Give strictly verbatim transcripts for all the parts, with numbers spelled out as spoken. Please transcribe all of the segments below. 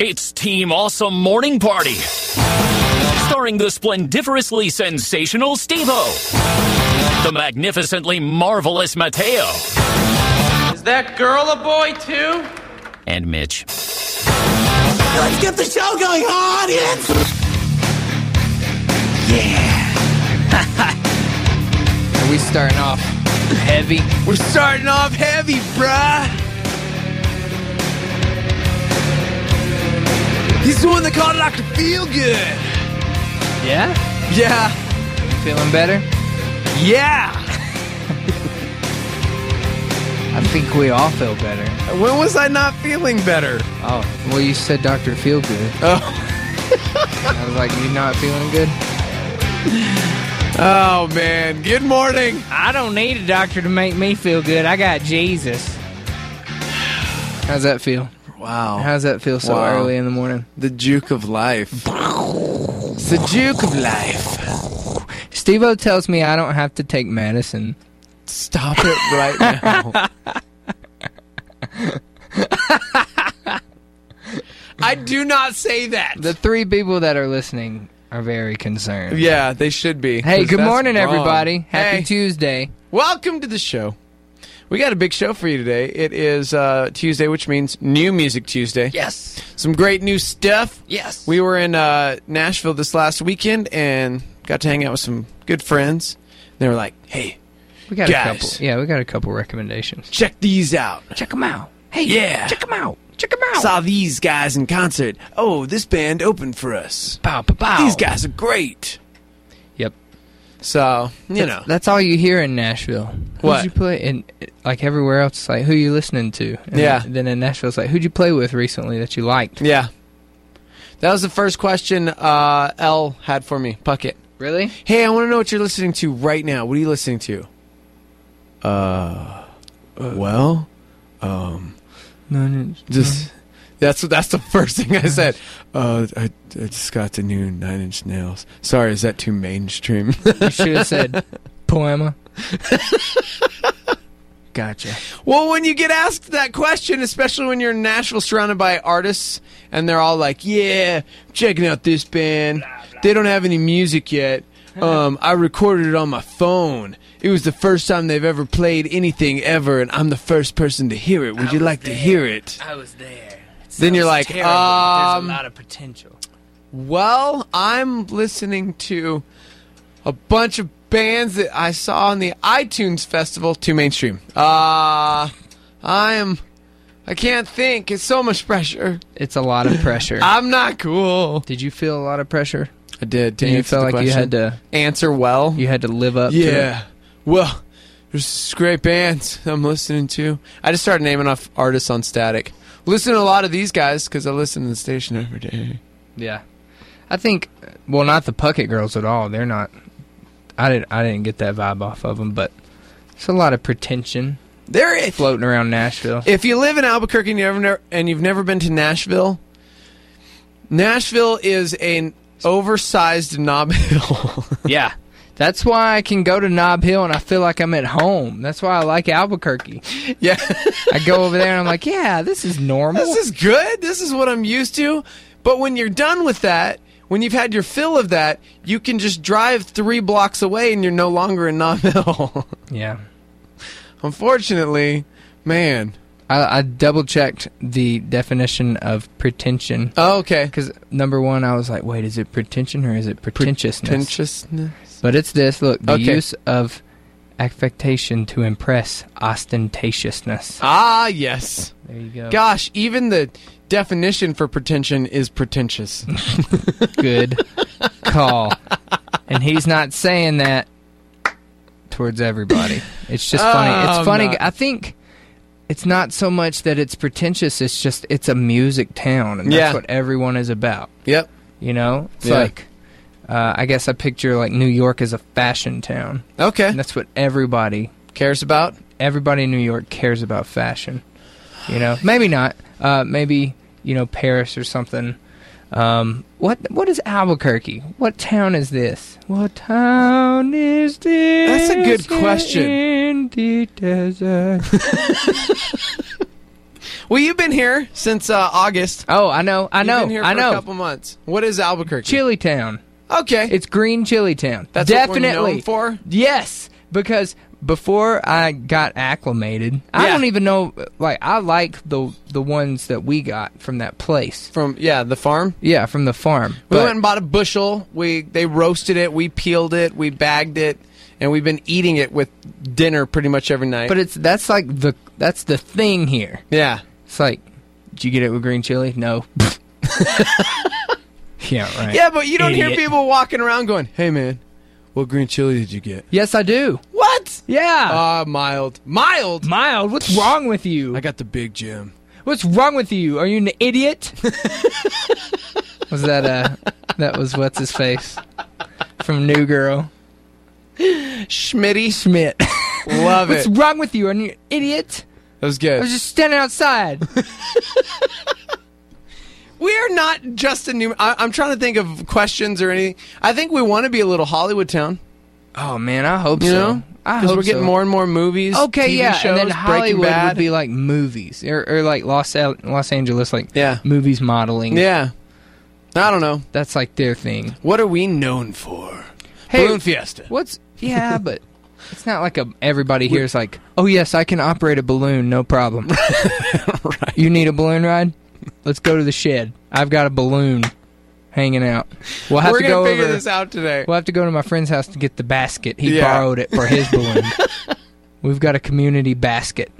It's Team Awesome Morning Party. Starring the splendiferously sensational Steve-O, the magnificently marvelous Mateo. Is that girl a boy too? And Mitch. Let's get the show going, audience! Are we starting off heavy? We're starting off heavy, bruh. He's the one that called Doctor Feel Good. Yeah? Yeah. Feeling better? Yeah. I think we all feel better. When was I not feeling better? Oh, well, you said Doctor Feel Good. Oh. I was like, you not feeling good? Oh, man. Good morning. I don't need a doctor to make me feel good. I got Jesus. How's that feel? Wow. How's that feel so Wow. early in the morning? The juke of life. It's the juke of life. Steve-O tells me I don't have to take medicine. Stop it right now. I do not say that. The three people that are listening are very concerned. Yeah, they should be. Hey, 'cause good that's morning, wrong. everybody. Happy Hey. Tuesday. Welcome to the show. We got a big show for you today. It is uh, Tuesday, which means New Music Tuesday. Yes. Some great new stuff. Yes. We were in uh, Nashville this last weekend and got to hang out with some good friends. They were like, hey, We got guys. a couple. Yeah, we got a couple recommendations. check these out. Check them out. Hey, Yeah. check them out. Check them out. Saw these guys in concert. Oh, this band opened for us. Pow, pow, pow. These guys are great. Yep. So, you that's, know. that's all you hear in Nashville. Who'd What? you play? In like everywhere else, it's like who you listening to. And Yeah. Then, then in Nashville, it's like who'd you play with recently that you liked? Yeah. That was the first question uh, L had for me. Puckett. Really? Hey, I want to know what you're listening to right now. What are you listening to? Uh, well, um, No, no. just that's that's the first thing I said. Uh, I, I just got the new Nine Inch Nails. Sorry, is that too mainstream? You should have said Poema. Gotcha. Well, when you get asked that question, especially when you're in Nashville surrounded by artists, and they're all like, "Yeah, I'm checking out this band. They don't have any music yet. Um, I recorded it on my phone. It was the first time they've ever played anything ever, and I'm the first person to hear it. Would you like to hear it?" I was there. Then you're like, um, of potential. Well, I'm listening to a bunch of bands that I saw on the iTunes Festival. Too mainstream. Uh, I am... I can't think. It's so much pressure. It's a lot of pressure. I'm not cool. Did you feel a lot of pressure? I did. Did you feel like you had to answer well? you had to live up to it? Yeah. Well, there's some great bands I'm listening to. I just started naming off artists on Static. Listen to a lot of these guys because I listen to the station every day. Yeah. I think, well, not the Puckett Girls at all. They're not. I didn't. I didn't get that vibe off of them, but it's a lot of pretension There, if, floating around Nashville. if you live in Albuquerque and, you ever, never, and you've never been to Nashville, Nashville is an oversized Nob Hill. Yeah, that's why I can go to Nob Hill and I feel like I'm at home. That's why I like Albuquerque. Yeah, I go over there and I'm like, yeah, this is normal. this is good. This is what I'm used to. But when you're done with that, when you've had your fill of that, you can just drive three blocks away and you're no longer in Nob Hill. Yeah. Unfortunately, man. I, I double checked the definition of pretension. Oh, okay. Because number one, I was like, wait, is it pretension or is it pretentiousness? Pretentiousness. But it's this. Look, the Okay. use of affectation to impress ostentatiousness. Ah, yes. There you go. Gosh, even the definition for pretension is pretentious. Good call. And he's not saying that towards everybody. It's just Oh, funny. It's I'm funny. not. I think it's not so much that it's pretentious. It's just it's a music town, and that's Yeah. what everyone is about. Yep. You know, it's Yeah. like uh, I guess I picture like New York as a fashion town, Okay. and that's what everybody Cares about? everybody in New York cares about fashion. You know, maybe not. Uh, maybe you know Paris or something. Um, what what is Albuquerque? What town is this? What town is this? That's a good question. In the desert. Well, you've been here since uh, August. Oh, I know, I know, You've been here for I know. a couple months. What is Albuquerque? Chili Town. Okay. It's green Chili Town. That's definitely what we're known for? Yes, because before I got acclimated, I Yeah. don't even know. Like, I like the the ones that we got from that place. From, yeah, the farm. Yeah, from the farm. We But- went and bought a bushel. We They roasted it. We peeled it. We bagged it. And we've been eating it with dinner pretty much every night. But it's that's like the that's the thing here. yeah. It's like, did you get it with green chili? No. Yeah, right. Yeah, but you don't hear Idiot. people walking around going, hey, man, what green chili did you get? Yes, I do. What? Yeah. Ah, mild. Mild? Mild. What's wrong with you? I got the big Jim. What's wrong with you? Are you an idiot? was that uh that was what's his face from New Girl? Schmitty. Schmidt. Love What's it. wrong with you? Are you an idiot? That was I good. was just standing outside. We are not just a new... I, I'm trying to think of questions or anything. I think we want to be a little Hollywood town. Oh man, I hope You so. know? I Because hope we're getting so. more and more movies. Okay, T V yeah, shows, and then Breaking Hollywood Bad. would be like movies, or, or like Los Al- Los Angeles, like Yeah. movies modeling. Yeah. I don't know. That's like their thing. What are we known for? Hey, Balloon Fiesta. What's yeah, but it's not like a everybody here is like, oh yes, I can operate a balloon, no problem. Right. You need a balloon ride? Let's go to the shed. I've got a balloon hanging out. We'll have We're to going go to figure over. this out today. We'll have to go to my friend's house to get the basket. He Yeah. borrowed it for his balloon. We've got a community basket.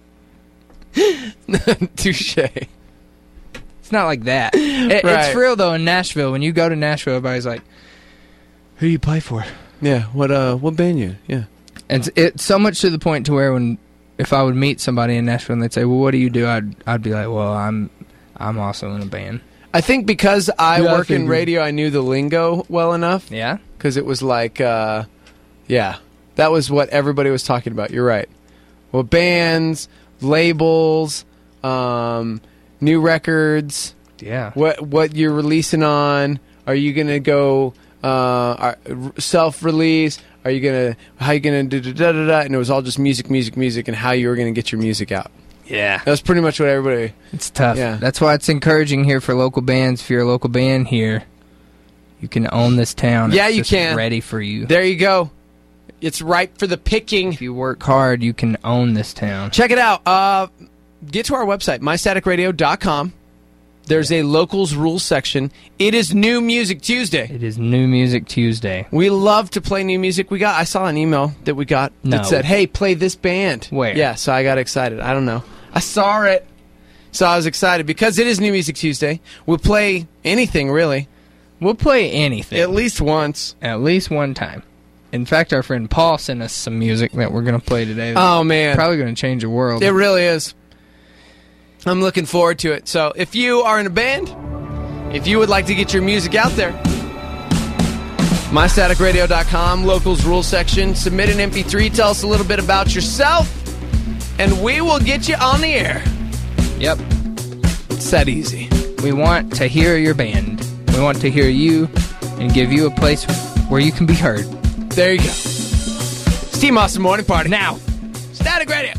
Touche. It's not like that. It, Right. It's real though in Nashville. When you go to Nashville, everybody's like, "Who you play for?" Yeah. What uh? What band you? Yeah. And it's, it's so much to the point to where when if I would meet somebody in Nashville and they'd say, "Well, what do you do?" I'd I'd be like, "Well, I'm I'm also in a band." I think because I Yeah, I work in figured. radio, I knew the lingo well enough. Yeah. Because it was like, uh, yeah, that was what everybody was talking about. You're right. Well, bands, labels, um, new records, Yeah. what what you're releasing on. Are you gonna go uh, are- self release? Are you gonna how you gonna do da, da, da, da? And it was all just music, music, music, and how you were gonna get your music out. Yeah. That was pretty much what everybody. It's tough. Yeah. That's why it's encouraging here for local bands. If you're a local band here, you can own this town. Yeah, It's you just can. Ready for you. There you go. It's ripe for the picking. If you work hard, you can own this town. Check it out. Uh, get to our website, my static radio dot com. There's a locals rules section. It is New Music Tuesday. It is New Music Tuesday. We love to play new music. We got. I saw an email that we got No. that said, "Hey, play this band." Where? Yeah. So I got excited. I don't know. I saw it, so I was excited because it is New Music Tuesday. We'll play anything really, We'll play anything. at least once. At least one time. In fact, our friend Paul sent us some music that we're going to play today. that's Oh man, probably going to change the world. it really is. I'm looking forward to it. So if you are in a band, if you would like to get your music out there, my static radio dot com, locals rules section, submit an M P three, tell us a little bit about yourself, and we will get you on the air. Yep. It's that easy. We want to hear your band. We want to hear you and give you a place where you can be heard. There you go. Steve Austin Morning Party. Now. Static Radio.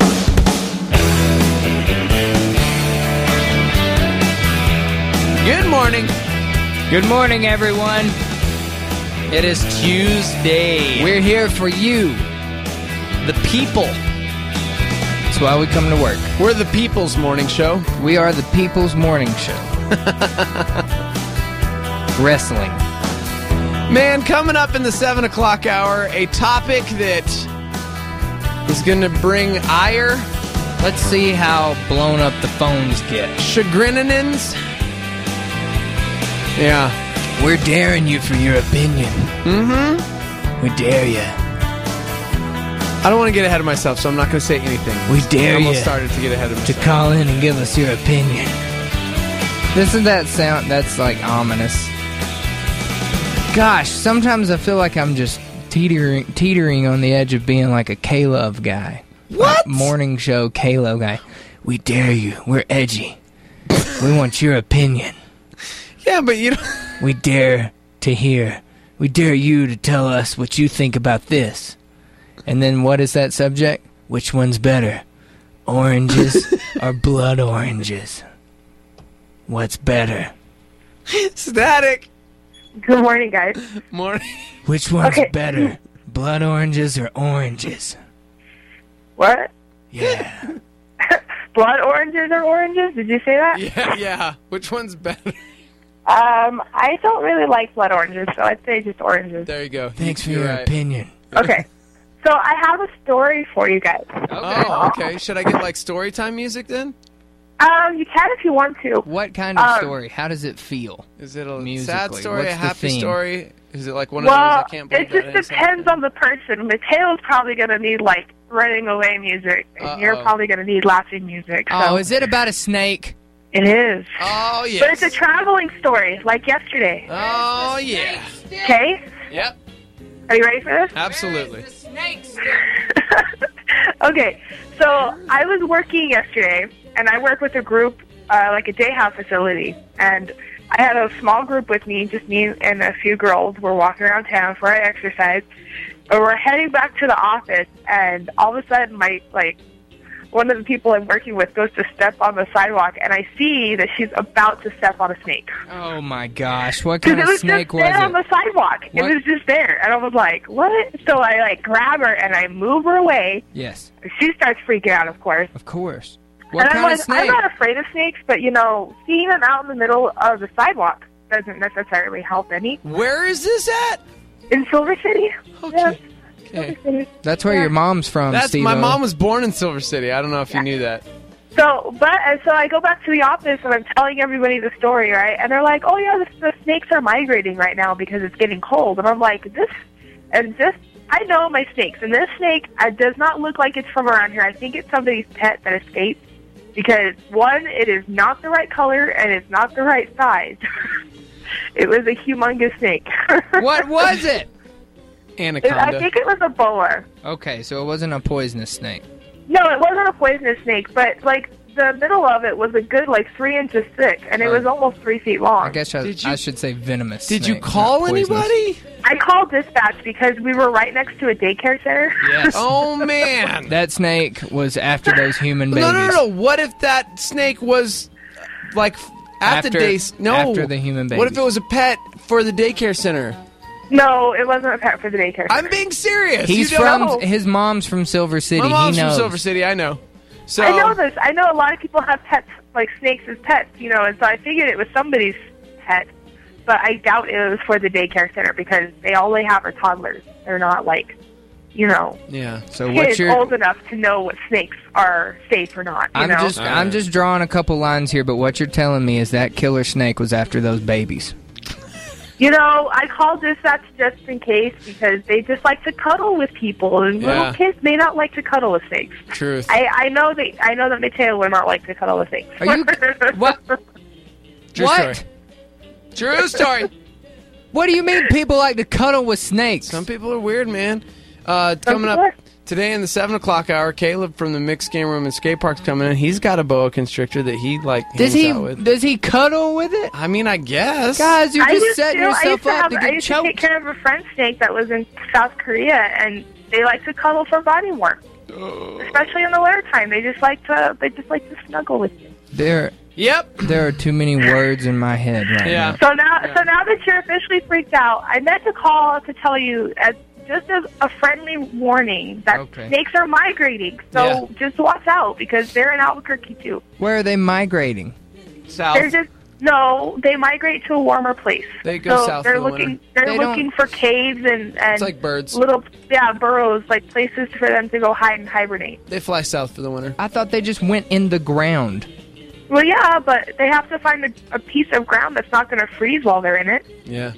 Good morning. Good morning, everyone. It is Tuesday. We're here for you. the people. That's why we come to work. We're the People's Morning Show. We are the People's Morning Show. Wrestling. Man, coming up in the seven o'clock hour, a topic that is going to bring ire, Let's see how blown up the phones get. chagrinins. Yeah. We're daring you for your opinion. Mm-hmm. We dare you. I don't want to get ahead of myself, so I'm not going to say anything. We dare I almost you started to get ahead of to myself. call in and give us your opinion. Doesn't that sound, that's like ominous. Gosh, sometimes I feel like I'm just teetering, teetering on the edge of being like a K-Love guy. What? Like morning show K-Love guy. We dare you. We're edgy. We want your opinion. Yeah, but you know... We dare to hear. We dare you to tell us what you think about this. And then what is that subject? Which one's better? Oranges or blood oranges? What's better? Static. Good morning, guys. Morning. Which one's Okay. better? Blood oranges or oranges? What? Yeah. Blood oranges or oranges? Did you say that? Yeah, yeah. Which one's better? Um, I don't really like blood oranges, so I'd say just oranges. There you go. Thanks for You're your right. opinion. Okay. So I have a story for you guys. Oh, okay. Should I get like story time music then? Um, you can if you want to. What kind of Um, story? How does it feel? Is it a sad Musically, story, what's a the happy theme? story? Is it like one of those Well, I can't believe it that just has depends happened? on the person. Mateo's probably going to need, like, running away music, and Uh-oh. you're probably going to need laughing music. So Oh, is it about a snake? it is. Oh, yes. But it's a traveling story, like yesterday. Oh, yeah. Okay? Yep. Are you ready for this? Absolutely. Okay, so I was working yesterday, and I work with a group, uh, like a day house facility, and I had a small group with me, just me and a few girls. We're walking around town for our exercise, and we're heading back to the office, and all of a sudden, my, like, one of the people I'm working with goes to step on the sidewalk, and I see that she's about to step on a snake. Oh my gosh! What Because kind it of was snake just was there on it? the sidewalk. What? It was just there. And I was like, what? So I, like, grab her, and I move her away. Yes, She starts freaking out, of course. of course. What and kind I'm of like, snake? I'm not afraid of snakes, but, you know, seeing them out in the middle of the sidewalk doesn't necessarily help any. Where is this at? In Silver City? Okay. Yes, Okay. Silver City. That's where your mom's from, That's Steve. my mom was born in Silver City. I don't know if Yeah. you knew that. So, but, and so I go back to the office, and I'm telling everybody the story, right? And they're like, oh, yeah, the, the snakes are migrating right now because it's getting cold. And I'm like, this, and this, I know my snakes. And this snake uh, does not look like it's from around here. I think it's somebody's pet that escaped. Because, one, it is not the right color, and it's not the right size. It was a humongous snake. What was it? It- Anaconda. I think it was a boa. Okay, so it wasn't a poisonous snake. No, it wasn't a poisonous snake, but, like, the middle of it was a good, like, three inches thick, and it Oh. was almost three feet long. I guess I, Did you- I should say venomous. Did you snake, call not poisonous. anybody? I called dispatch because we were right next to a daycare center. Yes. Oh, man. That snake was after those human babies. No, no, no, no. What if that snake was, like, at After- the day... No. after the human What if babies. it was a pet for the daycare center? No, it wasn't a pet for the daycare center. I'm being serious. He's you don't from know. his mom's from Silver City. My mom's he knows. from Silver City. I know. So I know this. I know a lot of people have pets, like snakes as pets, you know, and so I figured it was somebody's pet, but I doubt it was for the daycare center because they all they have are toddlers. They're not, like, you know, Yeah. So what's kids your? old enough to know what snakes are safe or not, you I'm know? just I'm just drawing a couple lines here, but what you're telling me is that killer snake was after those babies. You know, I called dispatch just in case because they just like to cuddle with people, and Yeah. little kids may not like to cuddle with snakes. Truth. I, I know that I know that Mateo would not like to cuddle with snakes. Are you what? True what? story. True story. What do you mean people like to cuddle with snakes? Some people are weird, man. Uh, Some coming up people are. today in the seven o'clock hour, Caleb from the Mixed Game Room and Skate Park's coming in. He's got a boa constrictor that he like does hangs he out with. does he cuddle with it? I mean, I guess. Guys, you're I just used setting to, I yourself used to up have, to I get used to take Oh. choked. care of a friend snake that was in South Korea, and they like to cuddle for body warmth, especially in the winter time. They just like to they just like to snuggle with you. There Yep. there are too many words in my head right Yeah. now. So now, so now that you're officially freaked out, I meant to call to tell you, as just as a friendly warning, that Okay. snakes are migrating. So just watch out because they're in Albuquerque too. Where are they migrating? South. They're just no, they migrate to a warmer place. They go so south They're for the looking. winter. They're They looking for caves and and It's like birds. little yeah burrows, like places for them to go hide and hibernate. They fly south for the winter. I thought they just went in the ground. Well, yeah, but they have to find a, a piece of ground that's not going to freeze while they're in it. Yeah.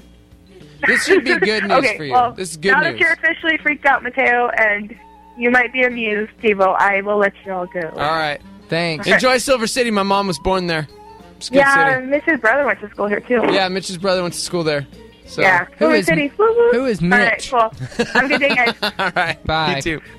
This should be good news okay, for you. Well, This is good now news. that you're officially freaked out, Mateo, and you might be amused, Tivo, I will let you all go. All right. Thanks. Enjoy Silver City. My mom was born there. It's a good yeah, city. Mitch's brother went to school here too. Yeah, Mitch's brother went to school there. So. Yeah, Who Silver is- City. Woo woo. who is All right, Mitch? cool. Have a good day, guys. All right. Bye. You too.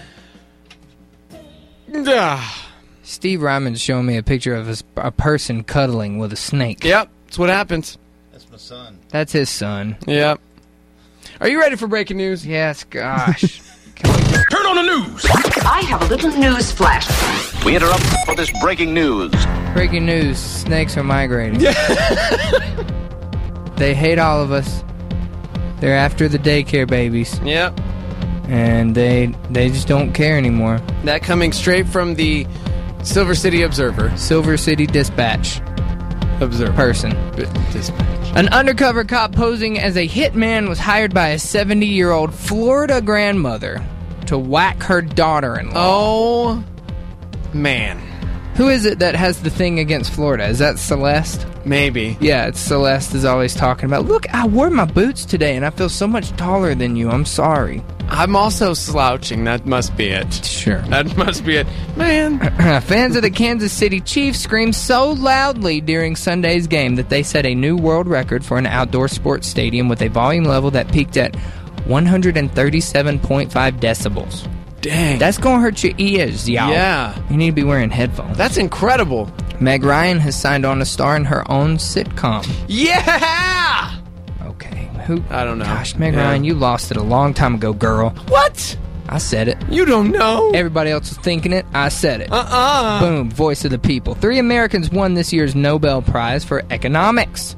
Ah. Steve Ryman's showing me a picture of a, s- a person cuddling with a snake. Yep. That's what happens. That's my son. That's his son. Yep. Are you ready for breaking news? Yes, gosh. Turn on the news. I have a little news flash. We interrupt for this breaking news. Breaking news, snakes are migrating. They hate all of us. They're after the daycare babies. Yep. And they they just don't care anymore. That coming straight from the Silver City Observer. Silver City Dispatch Observer. person. Dispatch. An undercover cop posing as a hitman was hired by a seventy-year-old Florida grandmother to whack her daughter-in-law. Oh, man. Who is it that has the thing against Florida? Is that Celeste? Maybe. Yeah, it's Celeste is always talking about, look, I wore my boots today and I feel so much taller than you. I'm sorry. I'm also slouching. That must be it. Sure. That must be it. Man. Fans of the Kansas City Chiefs screamed so loudly during Sunday's game that they set a new world record for an outdoor sports stadium with a volume level that peaked at one hundred thirty-seven point five decibels. Dang. That's gonna hurt your ears, y'all. Yeah. You need to be wearing headphones. That's incredible. Meg Ryan has signed on to star in her own sitcom. Yeah! Okay, who? I don't know. Gosh, Meg Yeah. Ryan, you lost it a long time ago, girl. What? I said it. You don't know? Everybody else was thinking it. I said it. Uh-uh. Boom, voice of the people. Three Americans won this year's Nobel Prize for economics.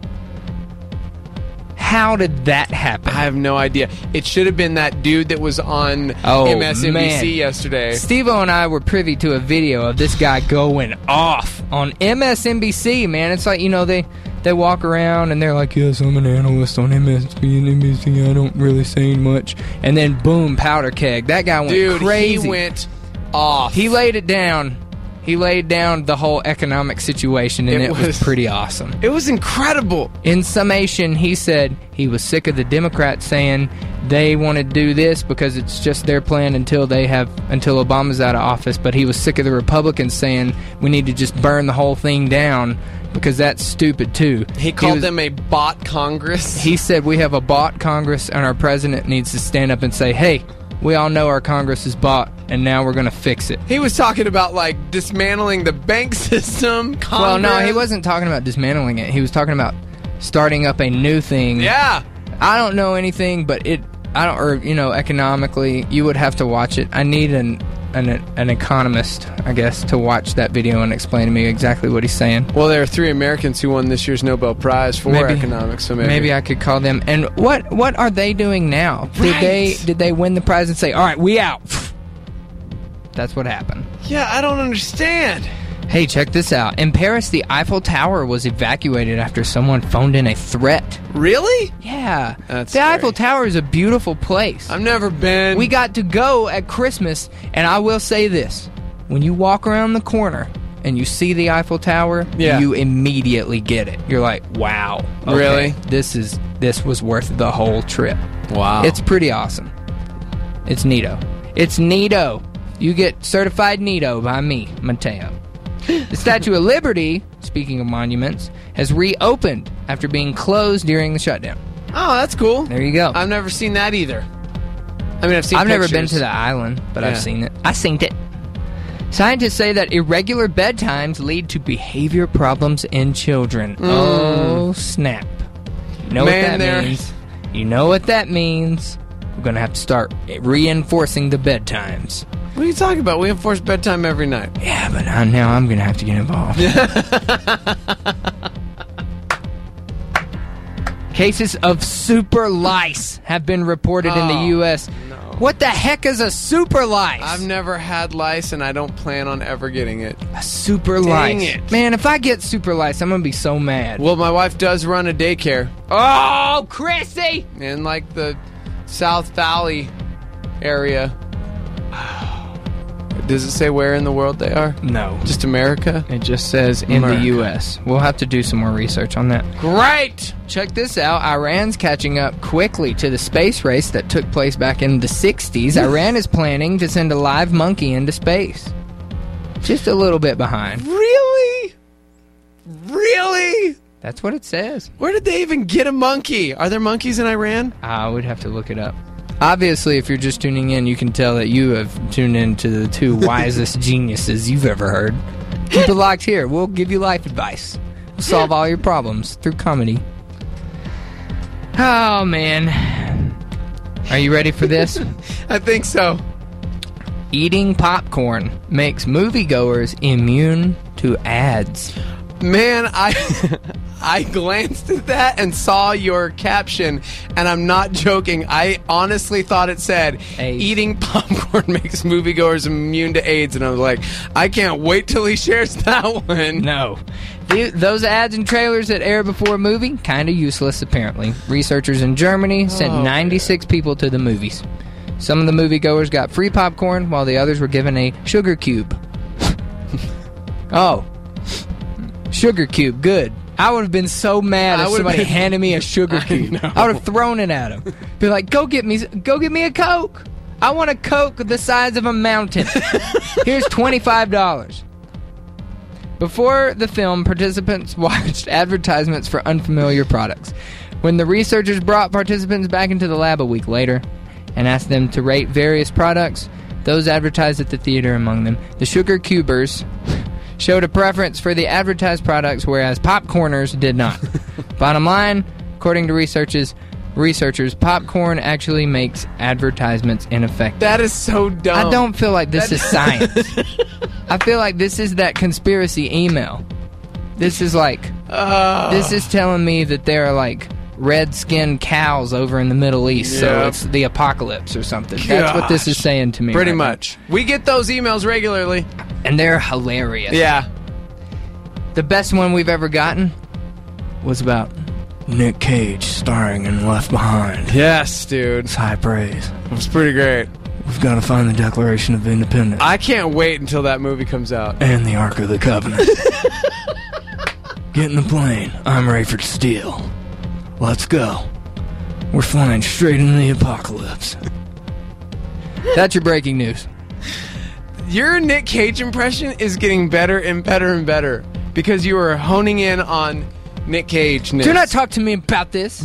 How did that happen? I have no idea. It should have been that dude that was on Oh, M S N B C man. yesterday. Steve-O and I were privy to a video of this guy going off on M S N B C, man. It's like, you know, they, they walk around and they're like, yes, I'm an analyst on M S N B C. I don't really say much. And then, boom, powder keg. That guy went Dude, crazy. he went off. He laid it down. He laid down the whole economic situation, and it, It was, was- pretty awesome. It was incredible. In summation, he said he was sick of the Democrats saying they want to do this because it's just their plan until they have until Obama's out of office. But he was sick of the Republicans saying we need to just burn the whole thing down because that's stupid too. He called was- them a bot Congress. He said we have a bought Congress, and our president needs to stand up and say, "Hey, we all know our Congress is bought, and now we're going to fix it." He was talking about, like, dismantling the bank system, Congress. Well, no, he wasn't talking about dismantling it. He was talking about starting up a new thing. Yeah. I don't know anything, but it, I don't, or, you know, economically, you would have to watch it. I need an, an, an economist, I guess, to watch that video and explain to me exactly what he's saying. Well, there are three Americans who won this year's Nobel Prize for Maybe- economics, so maybe. I could call them. And what, what are they doing now? Did Right. they, did they win the prize and say, all right, we out? That's what happened. Yeah, I don't understand. Hey, check this out. In Paris, the Eiffel Tower was evacuated after someone phoned in a threat. Really? Yeah. That's the scary. Eiffel Tower is a beautiful place. I've never been. We got to go at Christmas, and I will say this. When you walk around the corner and you see the Eiffel Tower, Yeah. you immediately get it. You're like, wow. okay, Really? This is this was worth the whole trip. Wow. It's pretty awesome. It's neato. It's neato. You get certified neato by me, Mateo. The Statue of Liberty, speaking of monuments, has reopened after being closed during the shutdown. Oh, that's cool. There you go. I've never seen that either. I mean, I've seen I've never been pictures. to the island, but Yeah. I've seen it. I seen it. Scientists say that irregular bedtimes lead to behavior problems in children. Oh, snap. You know Mm. Man, what that there- means? You know what that means? We're going to have to start reinforcing the bedtimes. What are you talking about? We enforce bedtime every night. Yeah, but uh, now I'm going to have to get involved. Cases of super lice have been reported in the Oh, U S What the heck is a super lice? I've never had lice, and I don't plan on ever getting it. A super Dang lice. it. Man, if I get super lice, I'm going to be so mad. Well, my wife does run a daycare Oh, Chrissy! in, like, the South Valley area. Does it say where in the world they are? No. Just America? It just says in America. the U S We'll have to do some more research on that. Great! Check this out. Iran's catching up quickly to the space race that took place back in the sixties. Iran is planning to send a live monkey into space. Just a little bit behind. Really? Really? That's what it says. Where did they even get a monkey? Are there monkeys in Iran? I would have to look it up. Obviously, if you're just tuning in, you can tell that you have tuned in to the two wisest geniuses you've ever heard. Keep it locked here. We'll give you life advice. We'll solve all your problems through comedy. Oh, man. Are you ready for this? I think so. Eating popcorn makes moviegoers immune to ads. Man, I I glanced at that and saw your caption, and I'm not joking. I honestly thought it said, AIDS. Eating popcorn makes moviegoers immune to AIDS, and I was like, I can't wait till he shares that one. No. The, those ads and trailers that air before a movie, kind of useless, apparently. Researchers in Germany sent Oh, ninety-six man. people to the movies. Some of the moviegoers got free popcorn, while the others were given a sugar cube. Oh. Sugar cube, good. I would have been so mad I if would've somebody been- handed me a sugar cube. I, I would have thrown it at him. Be like, go get me, go get me a Coke. I want a Coke the size of a mountain. Here's twenty-five dollars. Before the film, participants watched advertisements for unfamiliar products. When the researchers brought participants back into the lab a week later and asked them to rate various products, those advertised at the theater among them, the sugar cubers showed a preference for the advertised products, whereas popcorners did not. Bottom line, according to researchers, researchers, popcorn actually makes advertisements ineffective. That is so dumb. I don't feel like this That- is science. I feel like this is that conspiracy email. This is like, Uh, this is telling me that there are like red-skinned cows over in the Middle East, so Yep. it's the apocalypse or something. That's what this is saying to me. Pretty right now. much. We get those emails regularly. And they're hilarious. Yeah. The best one we've ever gotten was about Nick Cage starring in Left Behind. Yes, dude. It's high praise. It was pretty great. We've got to find the Declaration of Independence I can't wait until that movie comes out. and the Ark of the Covenant. Get in the plane. I'm Rayford Steele. Let's go. We're flying straight into the apocalypse. That's your breaking news. Your Nick Cage impression is getting better and better and better because you are honing in on Nick Cage. Do not talk to me about this.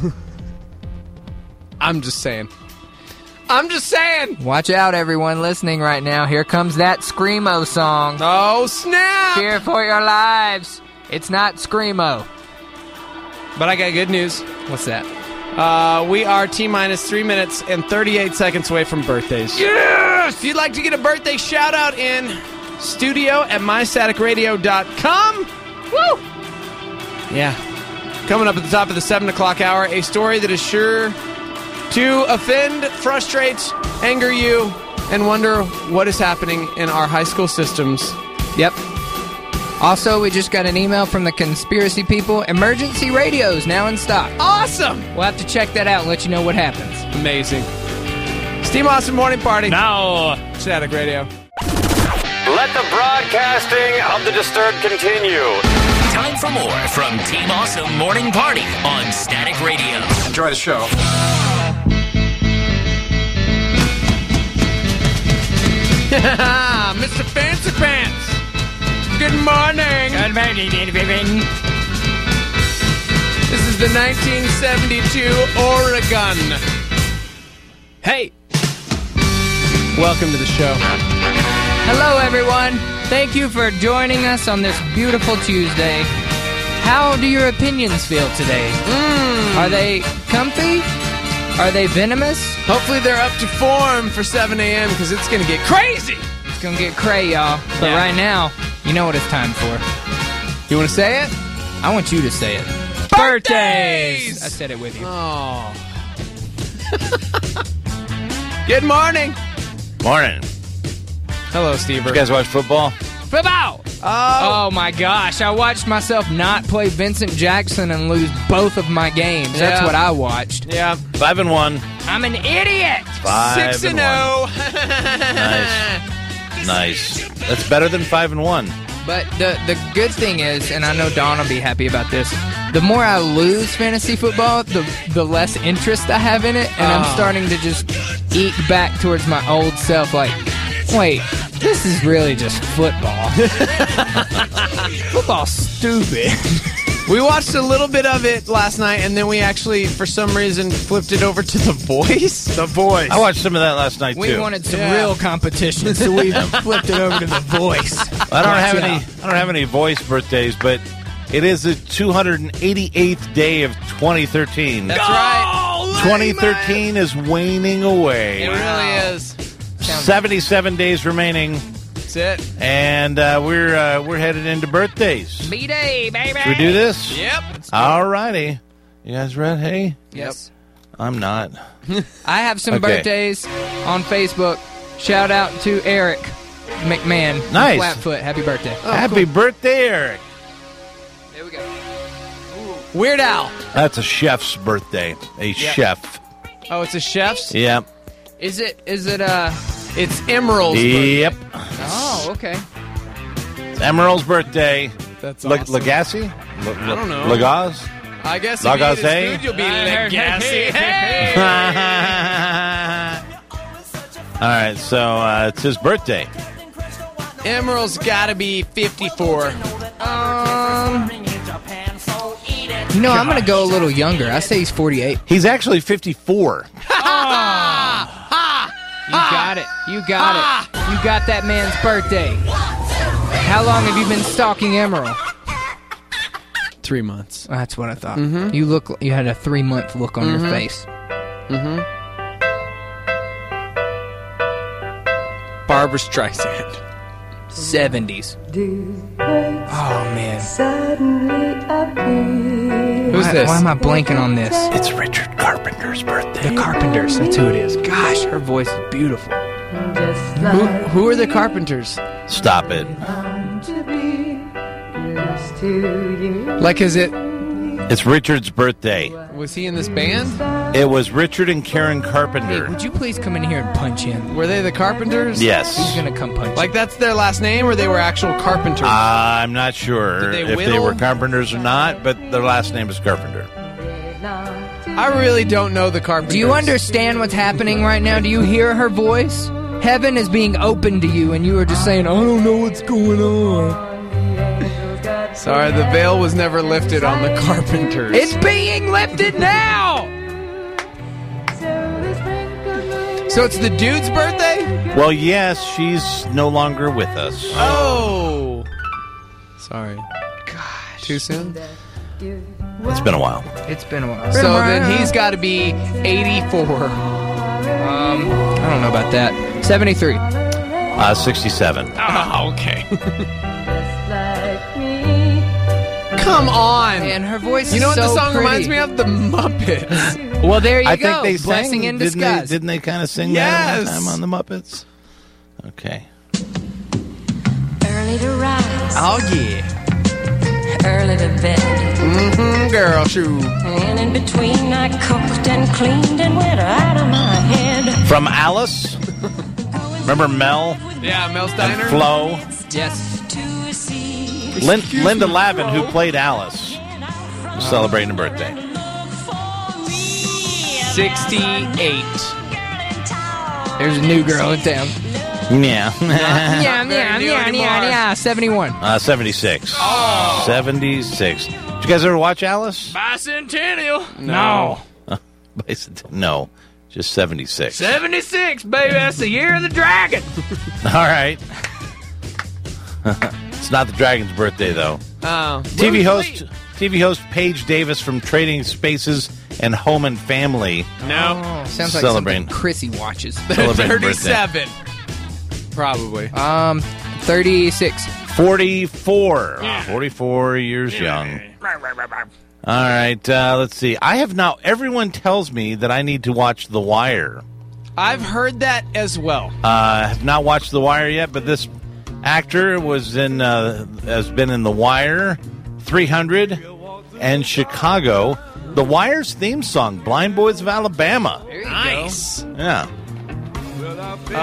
I'm just saying. I'm just saying. Watch out, everyone listening right now. Here comes that Screamo song. Oh, snap. Fear for your lives. It's not Screamo. But I got good news. What's that? Uh, we are T-minus three minutes and thirty-eight seconds away from birthdays. Yes! If you'd like to get a birthday shout-out in studio at my static radio dot com. Woo! Yeah. Coming up at the top of the seven o'clock hour, a story that is sure to offend, frustrate, anger you, and wonder what is happening in our high school systems. Yep. Also, we just got an email from the conspiracy people. Emergency radios now in stock. Awesome! We'll have to check that out and let you know what happens. Amazing. Steve Austin Morning Party. Now, Static Radio. Let the broadcasting of the Disturbed continue. time for more from Team Awesome Morning Party on Static Radio. Enjoy the show. Mister Fancy Pants. Good morning. Good morning, baby. This is the nineteen seventy-two Oregon. Hey. Welcome to the show. Hello, everyone. Thank you for joining us on this beautiful Tuesday. How do your opinions feel today? Mm. Are they comfy? Are they venomous? Hopefully they're up to form for seven a.m. because it's going to get crazy. It's gonna get cray, y'all. But Yeah. right now, you know what it's time for. You want to say it? I want you to say it. Birthdays! I said it with you. Oh. Good morning. Morning. Hello, Steve. You guys watch football? Football! Oh. Oh my gosh, I watched myself not play Vincent Jackson and lose both of my games. That's Yeah. what I watched. Yeah. Five and one. I'm an idiot! Five Six and and one. oh. Nice. That's better than five and one. But the the good thing is, and I know Dawn will be happy about this, the more I lose fantasy football, the the less interest I have in it, and Oh. I'm starting to just eke back towards my old self, like, wait, this is really just football. Football's stupid. We watched a little bit of it last night, and then we actually, for some reason, flipped it over to The Voice. The Voice. I watched some of that last night, We too. wanted some Yeah. real competition, so we flipped it over to The Voice. I don't Watch have out. any. I don't have any Voice birthdays, but it is the two hundred eighty-eighth day of twenty thirteen. That's right. twenty thirteen is waning away. It really is. Sounds seventy-seven days remaining. That's it. And uh, we're uh, we're headed into birthdays. B-Day, baby. Should we do this? Yep. All righty. You guys ready? Yes. I'm not. I have some Okay. birthdays on Facebook. Shout out to Eric McMahon. from Nice. Flatfoot. Happy birthday. Happy birthday, Eric. There we go. Weird Al. That's a chef's birthday. A chef. Oh, it's a chef's? Yep. Is it, is it, uh... It's Emerald's birthday. Yep. Oh, okay. It's Emerald's birthday. That's Le- awesome. Legacy? Le- I don't know. Legaz? I guess if you eat his Lagasse? food, you'll be Hey, Legacy. hey, hey, All right, so uh, it's his birthday. Emerald's got to be fifty-four. Um... You know, I'm going to go a little younger. I say he's forty-eight. He's actually fifty-four. You got it. You got it. You got that man's birthday. How long have you been stalking Emerald? Three months. That's what I thought. Mm-hmm. You look. You had a three month look on Mhm. your face. Mm-hmm. Barbra Streisand. Seventies. Oh man. Who's why, this? Why am I blanking on this? It's Richard Carpenter's birthday. The Carpenters. That's who it is. Gosh, her voice is beautiful. Who, who are the Carpenters? Stop it. Like, is it... It's Richard's birthday. Was he in this band? It was Richard and Karen Carpenter. Hey, would you please come in here and punch in? Were they the Carpenters? Yes. He's gonna come punch. Like, that's their last name, or they were actual Carpenters? I'm not sure Did they if they whittle? were Carpenters or not, but their last name is Carpenter. I really don't know the Carpenters. Do you understand what's happening right now? Do you hear her voice? Heaven is being opened to you, and you are just saying, "I don't know what's going on." Sorry, the veil was never lifted on the Carpenters. It's being lifted now. So it's the dude's birthday? Well, yes, she's no longer with us. Oh. Sorry. Gosh. Too soon? It's been a while. It's been a while. So then he's got to be eighty-four. Um, I don't know about that. Seventy-three. Uh, sixty-seven. Oh, okay. Come on. And her voice You is know what so the song pretty. reminds me of? The Muppets. Well, there you I go. think they Blessing sang, in didn't they, disguise. didn't they kind of sing Yes. that one time on the Muppets? Okay. Early to rise, Oh, yeah. early to bed. Mm-hmm, girl, shoe. And in between, I cooked and cleaned and went out of my head. From Alice. Remember Mel Yeah, Mel and Steiner. Flo? Yes. To see Lin- Linda Lavin, who played Alice, was celebrating a birthday. sixty-eight. There's a new girl in town. Yeah. Yeah, yeah, Very yeah, new yeah, anymore. yeah, yeah. Seventy-one. uh, seventy-six. Oh. seventy-six. Did you guys ever watch Alice? Bicentennial. No. No. Just seventy-six. Seventy-six, baby. That's the year of the dragon. All right. It's not the Dragon's birthday, though. Oh. T V host T V host Paige Davis from Trading Spaces and Home and Family. No. Oh, sounds like Celebrating. something Chrissy watches. Celebrating birthday. thirty-seven. Probably. Um, thirty-six. forty-four. forty-four years young. All right, uh, let's see. I have now, everyone tells me that I need to watch The Wire. I've heard that as well. Uh, I have not watched The Wire yet, but this actor was in, uh, has been in The Wire, three hundred, and Chicago. The Wire's theme song, Blind Boys of Alabama. Nice. Yeah. Uh,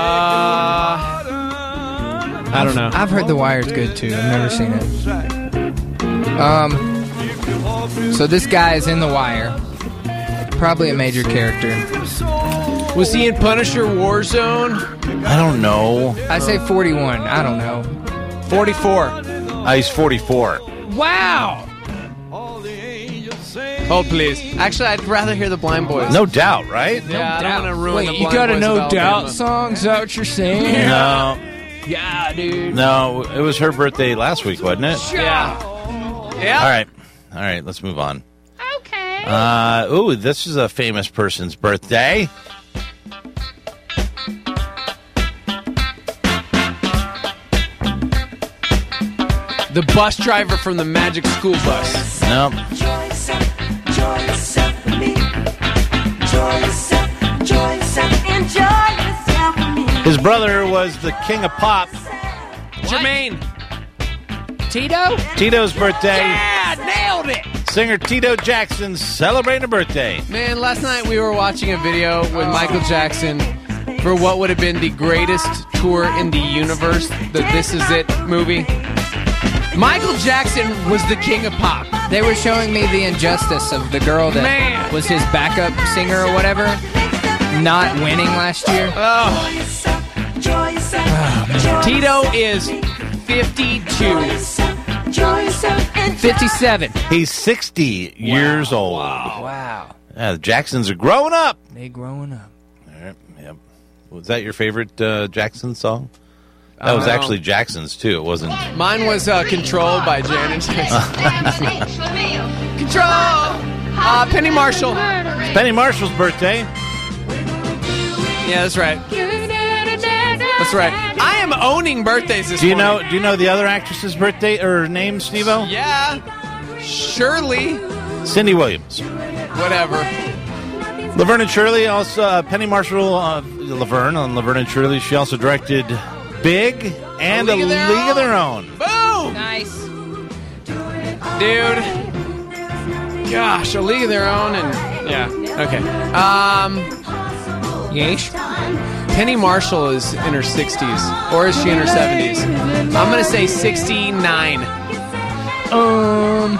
I don't know. I've heard The Wire's good too. I've never seen it. Um, so this guy is in The Wire. Probably a major character. Was he in Punisher Warzone? I don't know. I say forty-one. I don't know. forty-four. Uh, he's forty-four. Wow. Hold, please. Actually, I'd rather hear the Blind Boys. No doubt, right? Yeah, I don't want to ruin Wait, the you Blind got a Boys No of Doubt Alabama. song? Is that what you're saying? No. Yeah, dude. No, it was her birthday last week, wasn't it? Yeah. Yeah. All right. All right, let's move on. Okay. Uh, ooh, this is a famous person's birthday. The bus driver from the Magic School Bus. Nope. His brother was the king of pop. Jermaine. Tito? Tito's birthday. Yeah, nailed it. Singer Tito Jackson celebrating a birthday. Man, last night we were watching a video with Michael Jackson for what would have been the greatest tour in the universe, the This Is It movie. Michael Jackson was the king of pop. They were showing me the injustice of the girl that Man. was his backup singer or whatever, not winning last year. Oh. Oh, Tito is fifty-two. fifty-seven. He's sixty years old. Wow. Yeah, the Jacksons are growing up. They growing up. All right. Yep. Was that your favorite uh, Jackson song? That was Uh, actually Jackson's too. It wasn't. Mine was uh, Controlled by Janet Jackson. Control! Uh, Penny Marshall. It's Penny Marshall's birthday. Yeah, that's right. That's right. I am owning birthdays this Do you morning. know? Do you know the other actress's birthday or name, Steve-O? Yeah. Shirley. Cindy Williams. Whatever. Laverne and Shirley, also uh, Penny Marshall, uh, Laverne on Laverne and Shirley. She also directed Big and A League League of Their of Their Own. Boom! Nice. Dude. Gosh, A League of Their Own and... Yeah. Okay. Um... Yeesh. Penny Marshall is in her sixties. Or is she in her seventies? I'm going to say sixty-nine. Um...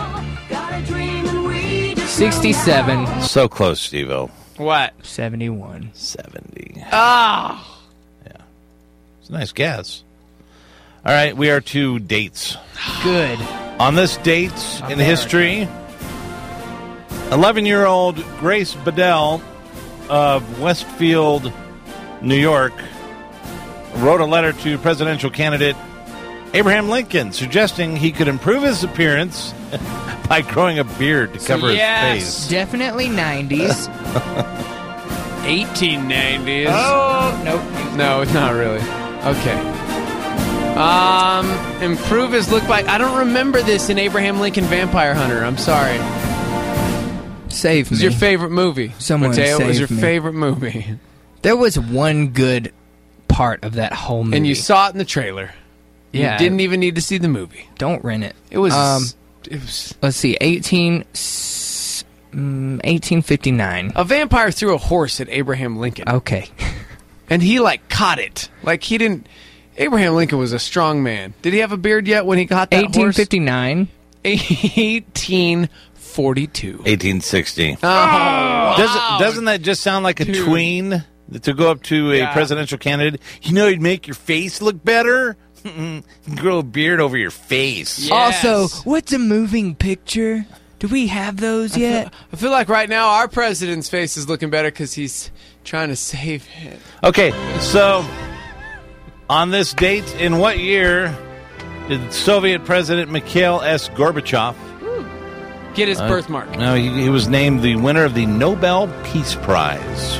sixty-seven. So close, Steve-O. What? seventy-one. seventy. Ah! It's a nice guess. All right, we are to dates. Good. On this date in history, eleven-year-old Grace Bedell of Westfield, New York, wrote a letter to presidential candidate Abraham Lincoln suggesting he could improve his appearance by growing a beard to cover yes. his face. Definitely nineties. eighteen nineties. Oh, nope. No, it's not really. Okay. Um, improve his look by... I don't remember this in Abraham Lincoln Vampire Hunter. I'm sorry. Save It was me. your favorite movie. Someone Mateo, it was save your me. favorite movie. There was one good part of that whole movie. And you saw it in the trailer. Yeah. You didn't even need to see the movie. Don't rent it. It was... Um, it was... let's see, eighteen, s- mm, eighteen fifty-nine. A vampire threw a horse at Abraham Lincoln. Okay. And he, like, caught it. Like, he didn't... Abraham Lincoln was a strong man. Did he have a beard yet when he got that eighteen fifty-nine. horse? eighteen forty-two. eighteen sixty. Oh, wow. Doesn't, doesn't that just sound like a Dude. tween to go up to a Yeah. presidential candidate? You know, you'd make your face look better? Grow a beard over your face. Yes. Also, what's a moving picture? Do we have those yet? I feel like right now our president's face is looking better because he's trying to save it. Okay, so on this date, in what year did Soviet President Mikhail S. Gorbachev Get his uh, birthmark. No, he, he was named the winner of the Nobel Peace Prize.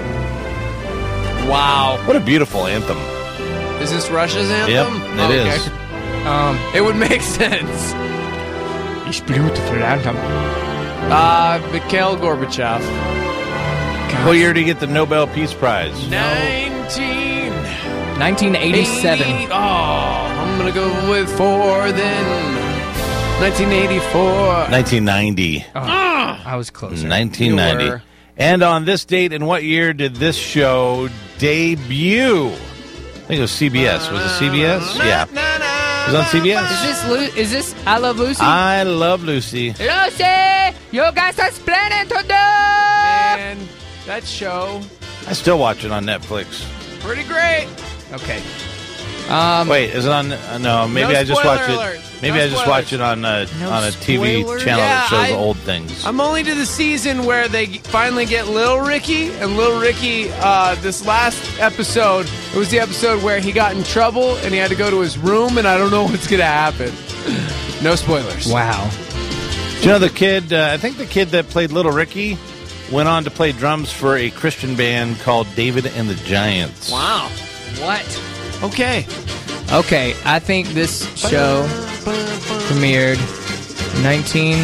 Wow. What a beautiful anthem. Is this Russia's anthem? Yep, it Oh, is. okay. Um, It would make sense. it's beautiful anthem. Uh, Mikhail Gorbachev. What year did he get the Nobel Peace Prize? Nineteen nineteen eighty-seven. eighty. Oh, I'm gonna go with four then. Nineteen eighty-four. nineteen ninety. Oh, I was closer. nineteen ninety. You were. And on this date, in what year did this show debut? I think it was C B S. Was it C B S? Yeah. It was on C B S. Is this Lu- is this I Love Lucy? I Love Lucy. Lucy, you guys are splendid to do. Man, that show, I still watch it on Netflix. pretty great. Okay. Um, Wait, is it on? Uh, no, maybe No I just spoiler watch it. alert. Maybe No I just spoilers. watch it on a No on a T V spoilers? channel Yeah, that shows I- old things. I'm only to the season where they finally get Lil Ricky, and Lil Ricky, uh, this last episode, it was the episode where he got in trouble and he had to go to his room, and I don't know what's gonna happen. No spoilers. wow. Do you know the kid? Uh, I think the kid that played Little Ricky went on to play drums for a Christian band called David and the Giants. Wow. What? Okay. Okay, I think this show premiered nineteen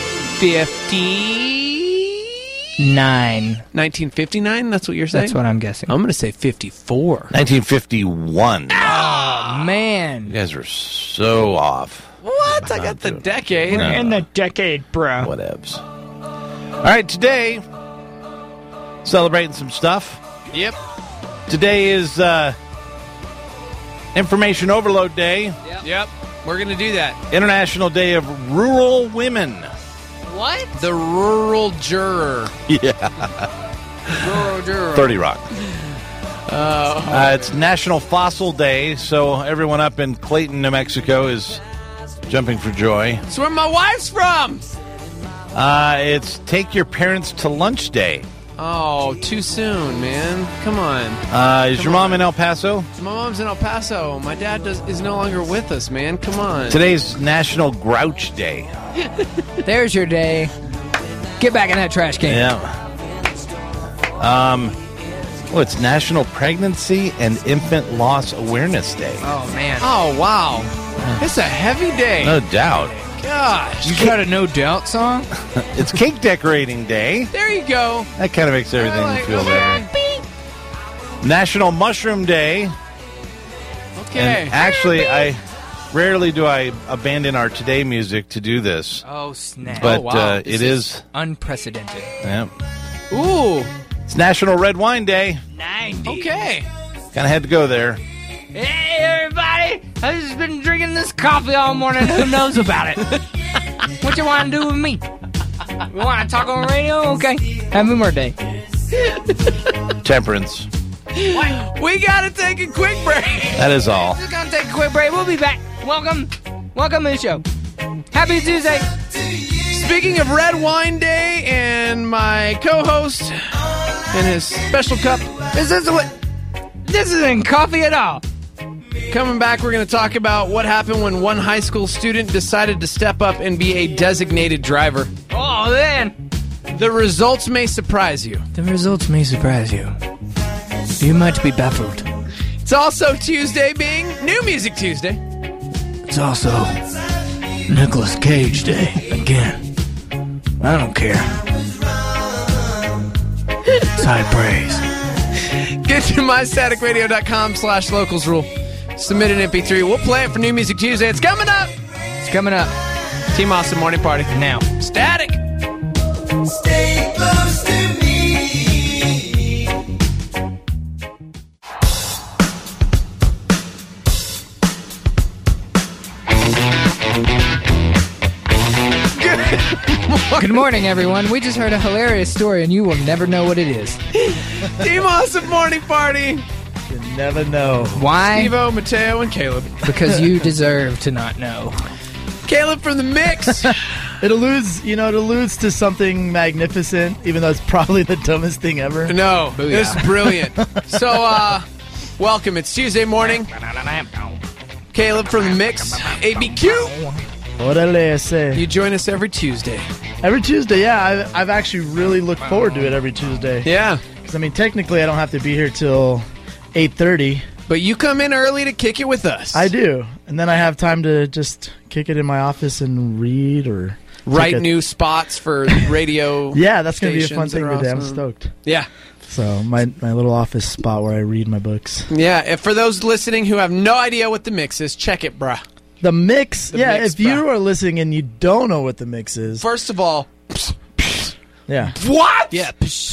fifty-nine. nineteen fifty-nine? That's what you're saying? That's what I'm guessing. I'm going to say fifty-four. nineteen fifty-one. Oh, man. You guys are so off. What? I got the decade. No. In the decade, bro. Whatevs. All right, today, celebrating some stuff. Yep. Today is uh, Information Overload Day. Yep. Yep. We're going to do that. International Day of Rural Women. What? The rural juror. Yeah. Rural juror. thirty Rock. Uh, Uh, it's National Fossil Day, so everyone up in Clayton, New Mexico is jumping for joy. That's where my wife's from. Uh, it's Take Your Parents to Lunch Day. Oh, too soon, man. Come on. Uh, is Come your mom on. in El Paso? My mom's in El Paso. My dad does, is no longer with us, man. Come on. Today's National Grouch Day. There's your day. Get back in that trash can. Yeah. Um, well, it's National Pregnancy and Infant Loss Awareness Day. Oh, man. Oh, wow. It's a heavy day. No doubt. Gosh. You got a No Doubt song? It's Cake Decorating Day. There you go. That kind of makes everything I like- feel okay. better. National Mushroom Day. Okay. And actually, I rarely do I abandon our Today music to do this. Oh, snap. But Oh, wow. uh, This it is. unprecedented. Yeah. Ooh. It's National Red Wine Day. ninety. Okay. Kind of had to go there. Hey, everybody. I've just been drinking this coffee all morning. Who knows about it? What you want to do with me? You want to talk on the radio? Okay. Happy birthday. Temperance. We got to take a quick break. That is all. Just going to take a quick break. We'll be back. Welcome. Welcome to the show. Happy Tuesday. Speaking of Red Wine Day and my co-host and his special cup, This is what. This isn't coffee at all. coming back, we're going to talk about what happened when one high school student decided to step up and be a designated driver. Oh, then. The results may surprise you. The results may surprise you. You might be baffled. It's also Tuesday being New Music Tuesday. It's also Nicolas Cage Day again. I don't care. It's high praise. Get to my static radio dot com slash locals rule. Submit an M P three. We'll play it for New Music Tuesday. It's coming up. It's coming up Team Awesome Morning Party. now. Static. Stay close to me. Good morning, everyone. We just heard a hilarious story, and you will never know what it is. Team Awesome Morning Party. You never know. Why? Evo, Mateo, and Caleb. Because you deserve to not know. Caleb from the mix. It alludes, you know, it alludes to something magnificent, even though it's probably the dumbest thing ever. No, this is brilliant. So, uh, welcome. It's Tuesday morning. Caleb from the mix. A B Q. Orale, I say. You join us every Tuesday. Every Tuesday, yeah. I've, I've actually really looked forward to it every Tuesday. Yeah. Because, I mean, technically, I don't have to be here till eight thirty. But you come in early to kick it with us. I do. And then I have time to just kick it in my office and read or... Write take a- new spots for radio. Yeah, that's going to be a fun stations thing that are today. I'm awesome. stoked. Yeah. So, my, my little office spot where I read my books. Yeah. If for those listening who have no idea what the mix is, check it, bruh. The mix, The yeah, mix, if you bruh. are listening and you don't know what the mix is... First of all, yeah. what? Yeah.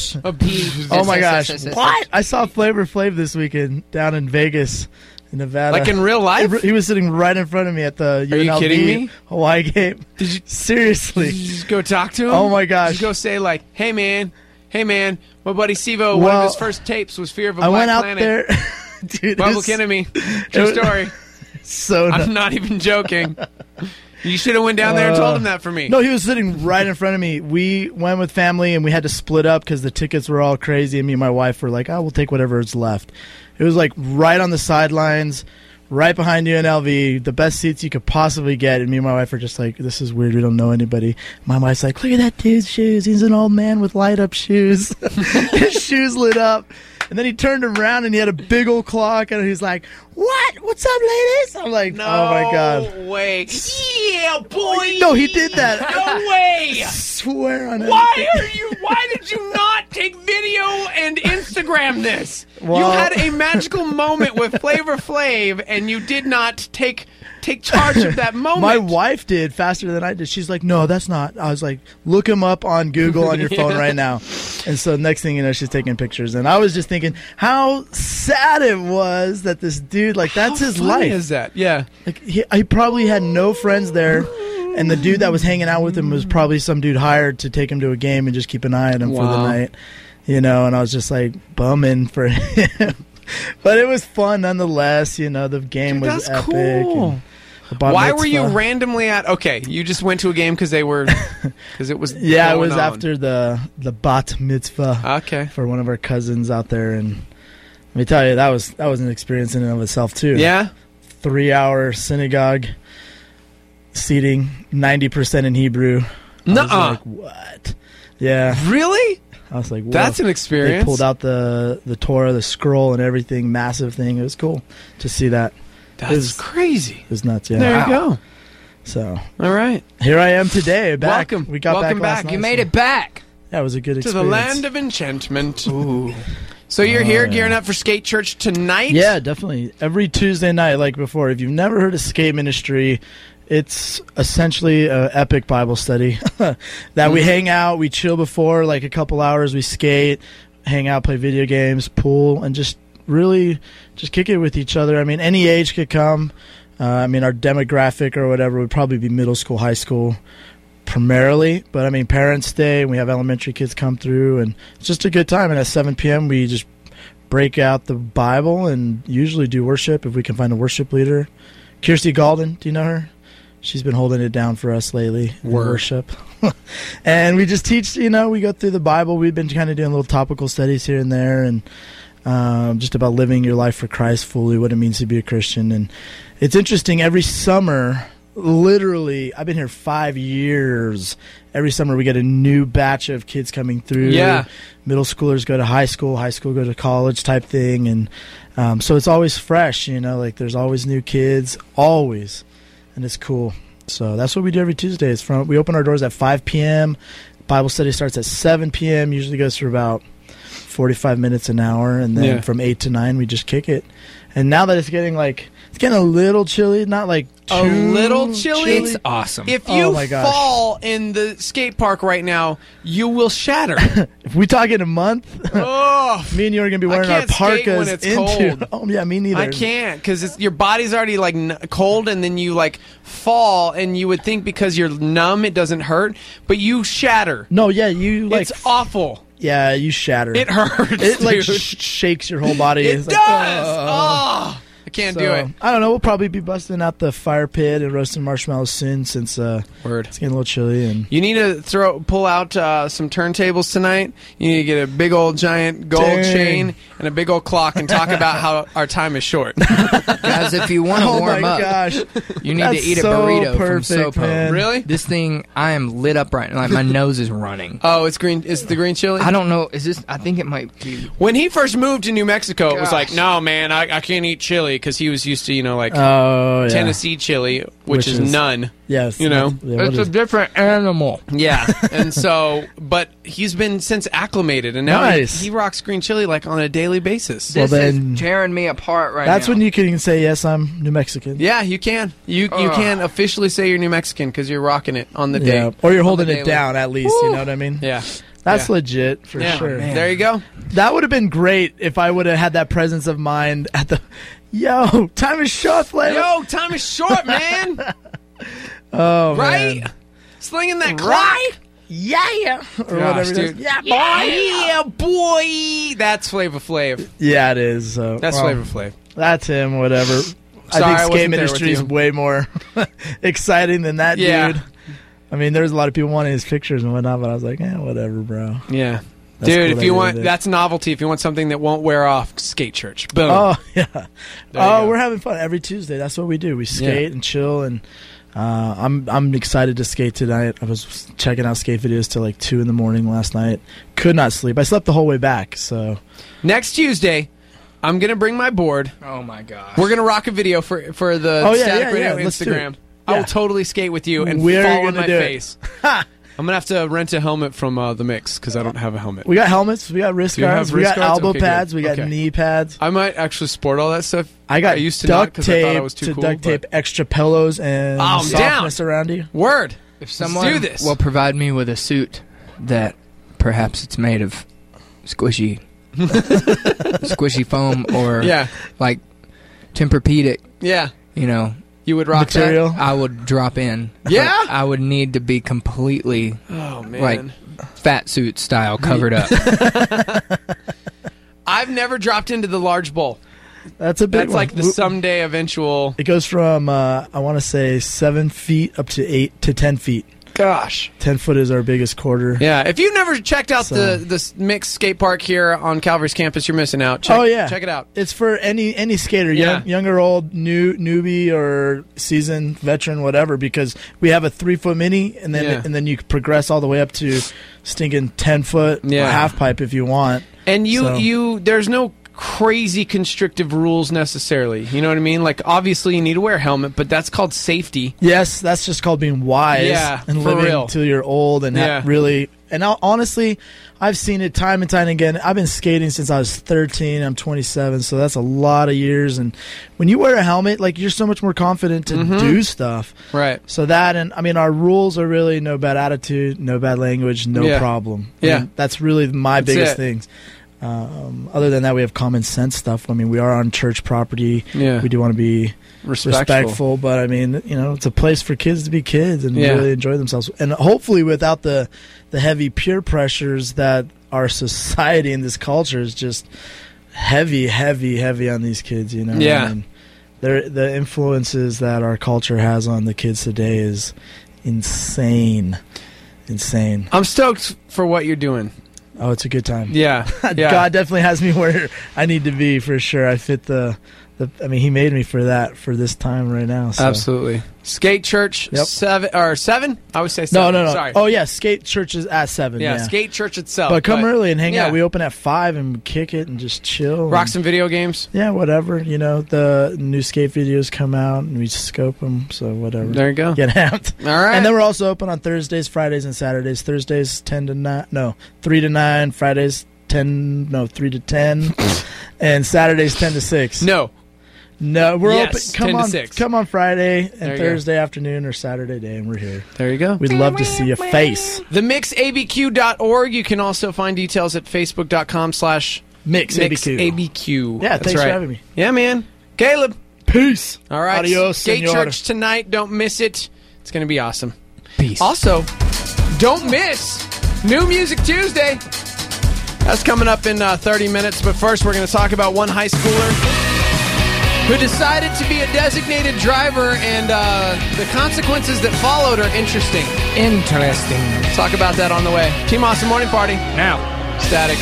Oh my gosh. What? I saw Flavor Flav this weekend down in Vegas, in Nevada. Like in real life? He was sitting right in front of me at the Are U N L V you kidding me? Hawaii game. Did you Seriously. Did you just go talk to him? Oh my gosh. Did you go say like, "Hey man, hey man, my buddy Sivo, one Well, of his first tapes was Fear of a I Black went out Planet." there. Dude, it Public was Enemy. it True was- story. so nuts. I'm not even joking. You should have went down there and told him that for me. No, he was sitting right in front of me. We went with family, and we had to split up because the tickets were all crazy, and me and my wife were like, oh, we'll take whatever is left. It was like right on the sidelines, right behind U N L V, the best seats you could possibly get, and me and my wife are just like, this is weird, we don't know anybody. My wife's like, look at that dude's shoes. He's an old man with light-up shoes. His shoes lit up. And then he turned around and he had a big old clock and he's like, "What? What's up, ladies?" I'm like, No "Oh my god!" way. Yeah, boy. No, he did that. No way. I swear on it. Why are you? Why did you not take video and Instagram this? Well- you had a magical moment with Flavor Flav, and you did not take take charge of that moment. My wife did faster than I did. She's like, "No, that's not." I was like, "Look him up on Google on your phone Yeah. right now." And so next thing you know, she's taking pictures. And I was just thinking how sad it was that this dude, like, that's How his funny life. is that? Yeah. Like he, he probably had no friends there. And the dude that was hanging out with him was probably some dude hired to take him to a game and just keep an eye on him for the Wow. night. You know, and I was just like bumming for him. But it was fun nonetheless. You know, the game Dude, was that's epic. cool. and the bar Why were you mitzvah. randomly at? Okay, you just went to a game because they were because it was. Yeah, it going was on. after the the bat mitzvah. Okay. For one of our cousins out there, and let me tell you, that was that was an experience in and of itself too. Yeah. Three hour synagogue seating, ninety percent in Hebrew. I was Nuh-uh. like, what? Yeah. Really? I was like, whoa. That's an experience. They pulled out the the Torah, the scroll, and everything. Massive thing. It was cool to see that. That's it was, crazy. It was nuts. Yeah. There Wow. you go. So all right, here I am today. Back. Welcome. We got Welcome back. last back. night, You made so- it back. Yeah, it was a good to experience. the land of enchantment. Ooh. So you're here gearing up for Skate Church tonight? Yeah, definitely. Every Tuesday night, like before. If you've never heard of Skate Ministry, it's essentially an epic Bible study that we Mhm. hang out, we chill before, like a couple hours, we skate, hang out, play video games, pool, and just really just kick it with each other. I mean, any age could come. Uh, I mean, our demographic or whatever would probably be middle school, high school primarily, but I mean, parents stay, and we have elementary kids come through, and it's just a good time. And at seven p.m., we just break out the Bible and usually do worship if we can find a worship leader. Kirsty Galden, do you know her? She's been holding it down for us lately in Word. worship. And we just teach, you know, we go through the Bible. We've been kind of doing little topical studies here and there, and um, just about living your life for Christ fully, what it means to be a Christian. And it's interesting, every summer, literally, I've been here five years. Every summer we get a new batch of kids coming through. Yeah. Middle schoolers go to high school, high school go to college type thing. And um, so it's always fresh, you know, like there's always new kids, always. And it's cool. So that's what we do every Tuesday. It's from, we open our doors at five p.m. Bible study starts at seven p.m. Usually goes for about forty-five minutes, an hour. And then Yeah. from eight to nine, we just kick it. And now that it's getting like, it's getting a little chilly, not like too A little chilly? It's awesome. If Oh you my gosh. fall in the skate park right now, you will shatter. If we talk in a month, oh, me and you are going to be I wearing our can't skate parkas when it's into. cold. Oh yeah, me neither. I can't because your body's already like n- cold, and then you like fall, and you would think because you're numb it doesn't hurt, but you shatter. No, yeah, you like. It's awful. Yeah, you shatter. It hurts. It like dude. sh- shakes your whole body. It It's does. like, "Ugh." oh, I can't do So, it. I don't know. We'll probably be busting out the fire pit and roasting marshmallows soon, since uh, Word. it's getting a little chilly. And You need to throw pull out uh, some turntables tonight. You need to get a big old giant gold Dang. chain and a big old clock and talk about how our time is short. Guys, if you want to oh warm my up, gosh, you need That's to eat a so burrito perfect, from Sopo. man. Really? This thing, I am lit up right now. Like, my nose is running. Oh, it's green. Is the green chili? I don't know. Is this? I think it might be. When he first moved to New Mexico, it was Gosh. like, no, man, I, I can't eat chili because he was used to, you know, like Oh yeah, Tennessee chili, which, Which is, is- none. Yes, You know? Yeah, what It's a is- different animal. Yeah, and so, but he's been since acclimated, and now Nice. he, he rocks green chili like on a daily basis. Well, This then- is tearing me apart right that's now. when you can say yes, I'm New Mexican. Yeah, you can. You you Ugh. can officially say you're New Mexican because you're rocking it on the Yeah, day. or you're On holding the it daily. down at least. You know what I mean? Yeah, That's Yeah. legit for yeah. sure. There you go. That would have been great if I would have had that presence of mind at the. Yo, time is short, Flavor. Yo, time is short, man. oh Right? man. Slinging that clock. Right? Yeah, or Gosh, whatever it is. dude. Yeah, boy. Yeah, boy. That's Flavor Flav. Yeah, it is. So, That's well, Flavor Flav. That's him. Whatever. Sorry, I I think wasn't skate there ministry with is you. way more exciting than that Yeah. dude. I mean, there's a lot of people wanting his pictures and whatnot, but I was like, eh, whatever, bro. Yeah. That's Dude, cool if that you you want, did it. that's novelty. If you want something that won't wear off, Skate Church. Boom. Oh yeah. There you Oh, go. we're having fun every Tuesday. That's what we do. We skate and chill, and Uh, I'm I'm excited to skate tonight. I was checking out skate videos till like two in the morning last night. Could not sleep. I slept the whole way back. So next Tuesday, I'm gonna bring my board. Oh my gosh. We're gonna rock a video for for the Oh, yeah, Static yeah, Radio yeah, let's do it. Instagram. I Yeah. will totally skate with you and We're fall on gonna my do it. face. I'm gonna have to rent a helmet from uh, the mix because I don't have a helmet. we got helmets. We got wrist Do you have guards. We wrist got guards? elbow Okay, good. pads. We got Okay. knee pads. I might actually sport all that stuff. I got I used to not duct because I thought I tape was too to cool. duct but- tape extra pillows and Oh, I'm softness down. around you. Word. If Let's someone do this. will provide me with a suit that perhaps it's made of squishy, squishy foam or Yeah. like Tempur-Pedic, Yeah. you know, You would rock Material. that? I would drop in. Yeah? But I would need to be completely Oh, man. like fat suit style covered up. I've never dropped into the large bowl. That's a big That's one. like the We- someday eventual. It goes from uh, I want to say seven feet up to eight to ten feet. Gosh. Ten foot is our biggest quarter. Yeah, if you've never checked out So- the the mixed skate park here on Calvary's campus, you're missing out. Check, oh yeah, check it out. It's for any any skater, Yeah. young, young or old, new newbie or seasoned veteran, whatever. Because we have a three foot mini, and then Yeah. and then you progress all the way up to stinking ten foot Yeah. half pipe if you want. And you So- you there's no crazy constrictive rules necessarily. You know what I mean? Like obviously you need to wear a helmet, but that's called safety. Yes, that's just called being wise Yeah, and for living real. till you're old and Yeah. not really. And now, honestly, I've seen it time and time again. I've been skating since I was thirteen. I'm twenty-seven, so that's a lot of years. And when you wear a helmet, like you're so much more confident to Mhm. do stuff. Right. So that, and I mean, our rules are really no bad attitude, no bad language, no Yeah. problem. I Yeah. mean, that's really my That's biggest it. things. Um, other than that, we have common sense stuff. I mean, we are on church property. Yeah. We do want to be Respectful. respectful, but I mean, you know, it's a place for kids to be kids and Yeah. really enjoy themselves, and hopefully without the the heavy peer pressures that our society and this culture is just heavy, heavy, heavy on these kids. You know, Yeah. I mean, they're- the influences that our culture has on the kids today is insane, insane. I'm stoked for what you're doing. Oh, it's a good time. Yeah. yeah. God definitely has me where I need to be for sure. I fit the, the. I mean, He made me for that for this time right now. So. Absolutely. Skate Church Yep. seven or seven? I would say No, seven. no, no. Sorry. Oh yeah, skate church is at seven. yeah, Yeah, Skate Church itself. But come early and hang yeah. out. We open at five and kick it and just chill. Rock and- some video games. Yeah, whatever. You know, the new skate videos come out and we scope them. So whatever. There you go. Get amped. All right. And then we're also open on Thursdays, Fridays, and Saturdays. Thursdays ten to nine. No, three to nine. Fridays ten. No, three to ten. And Saturdays ten to six. No. No, we're Yes, open. Come ten to on, six. come on Friday There and you go. Thursday afternoon or Saturday day, and we're here. There you go. We'd love to see your face. The mix A B Q dot org. You can also find details at facebook dot com slash Mix A B Q. A B Q. Yeah, That's thanks right. for having me. Yeah, man. Caleb. Peace. All right. Adios, Skate senora. Church tonight. Don't miss it. It's going to be awesome. Peace. Also, don't miss New Music Tuesday. That's coming up in uh, thirty minutes. But first, we're going to talk about one high schooler who decided to be a designated driver, and uh, the consequences that followed are interesting. Interesting. Talk about that on the way. Team Awesome Morning Party. Now. Static.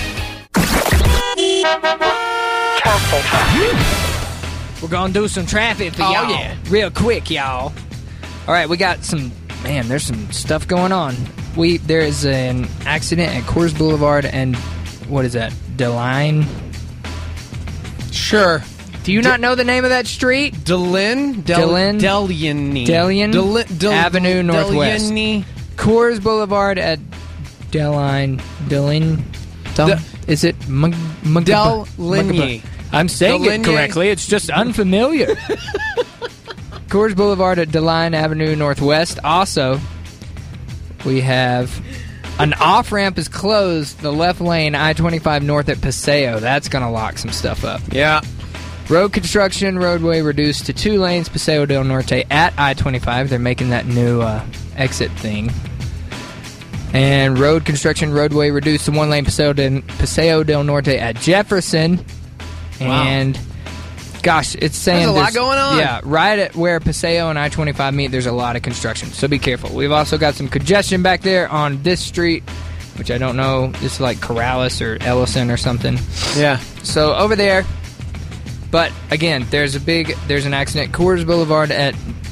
We're gonna do some traffic for Oh, y'all. yeah. Real quick, y'all. All right, we got some. Man, there's some stuff going on. We there is an accident at Coors Boulevard and what is that? Deline. Sure. Do you not know the name of that street? Delin? Del- Delin? Deliany. Delian Del- Del- Avenue Northwest. Deliany. Coors Boulevard at Deline. Deline. Del- De- is it Mug- Mug- Deligne. I'm saying Deligne. it correctly. It's just unfamiliar. Coors Boulevard at Deline Avenue Northwest. Also, we have an off-ramp is closed. The left lane, I twenty-five north at Paseo. That's going to lock some stuff up. Yeah. Road construction, roadway reduced to two lanes, Paseo del Norte at I twenty-five. They're making that new uh, exit thing. And road construction, roadway reduced to one lane, Paseo del, Paseo del Norte at Jefferson. Wow. And, gosh, it's saying There's a lot going on. Yeah, right at where Paseo and I twenty-five meet, there's a lot of construction. So be careful. We've also got some congestion back there on this street, which I don't know. This is like Corrales or Ellison or something. Yeah. So over there. But again, there's a big, there's an accident. Coors Boulevard at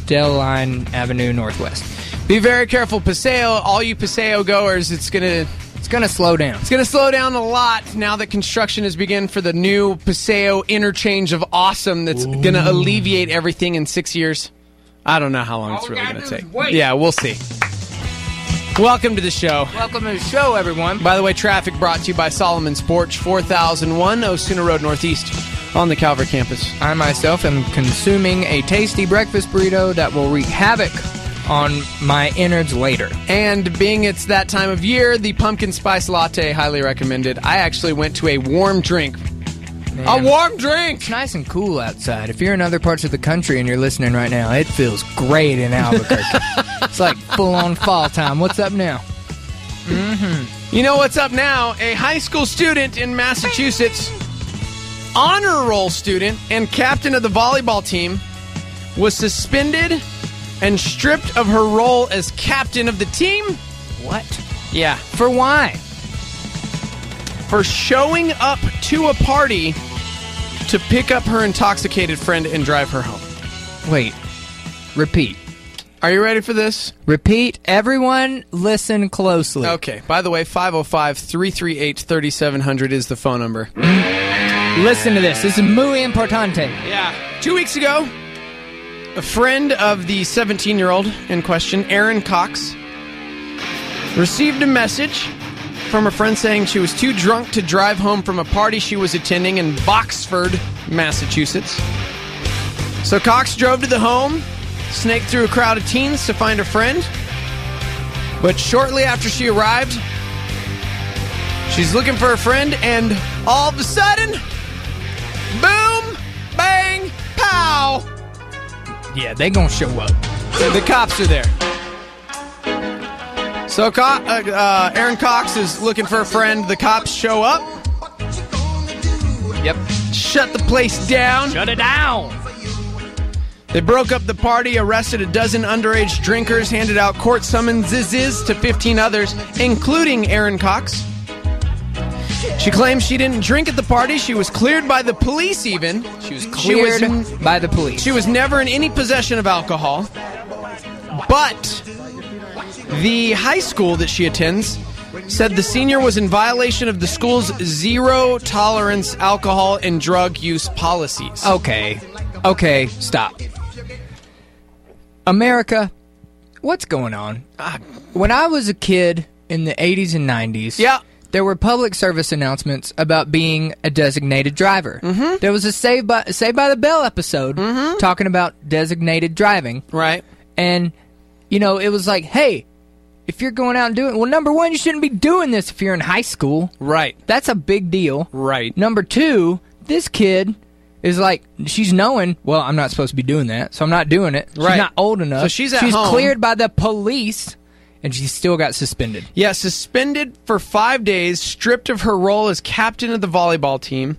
Stelline Avenue Northwest. Be very careful, Paseo. All you Paseo goers, it's gonna it's gonna slow down. It's gonna slow down a lot now that construction has begun for the new Paseo interchange of awesome. That's Ooh. gonna alleviate everything in six years. I don't know how long all it's really gonna take. Wait. Yeah, we'll see. Welcome to the show. Welcome to the show, everyone. By the way, traffic brought to you by Solomon's Porch, four thousand one Osuna Road Northeast on the Calvert campus. I myself am consuming a tasty breakfast burrito that will wreak havoc on my innards later. And being it's that time of year, the pumpkin spice latte, highly recommended. I actually went to a warm drink. Man, a warm drink! It's nice and cool outside. If you're in other parts of the country and you're listening right now, it feels great in Albuquerque. It's like full-on fall time. What's up now? Mm-hmm. You know what's up now? A high school student in Massachusetts, honor roll student and captain of the volleyball team, was suspended and stripped of her role as captain of the team. What? Yeah. For why? For showing up to a party to pick up her intoxicated friend and drive her home. Wait. Repeat. Are you ready for this? Repeat. Everyone listen closely. Okay. By the way, five oh five, three three eight, three seven zero zero is the phone number. Listen to this. This is muy importante. Yeah. Two weeks ago, a friend of the seventeen-year-old in question, Erin Cox, received a message from her friend saying she was too drunk to drive home from a party she was attending in Boxford, Massachusetts. So Cox drove to the home, snaked through a crowd of teens to find her friend. But shortly after she arrived, she's looking for her friend, and all of a sudden, boom, bang, pow! Yeah, they gonna show up. The cops are there. So Co- uh, uh, Erin Cox is looking for a friend. The cops show up. Yep. Shut the place down. Shut it down. They broke up the party, arrested a dozen underage drinkers, handed out court summonses to fifteen others, including Erin Cox. She claims she didn't drink at the party. She was cleared by the police even. She was cleared she was in, by the police. She was never in any possession of alcohol. But the high school that she attends said the senior was in violation of the school's zero tolerance alcohol and drug use policies. Okay. Okay, stop. America, what's going on? Uh, when I was a kid in the eighties and nineties, yeah. there were public service announcements about being a designated driver. Mm-hmm. There was a Saved by, Saved by the Bell episode mm-hmm. talking about designated driving. Right. And, you know, it was like, hey, if you're going out and doing... Well, number one, you shouldn't be doing this if you're in high school. Right. That's a big deal. Right. Number two, this kid is like, she's knowing, well, I'm not supposed to be doing that, so I'm not doing it. She's right. not old enough. So she's at She's home. cleared by the police, and she still got suspended. Yeah, suspended for five days, stripped of her role as captain of the volleyball team,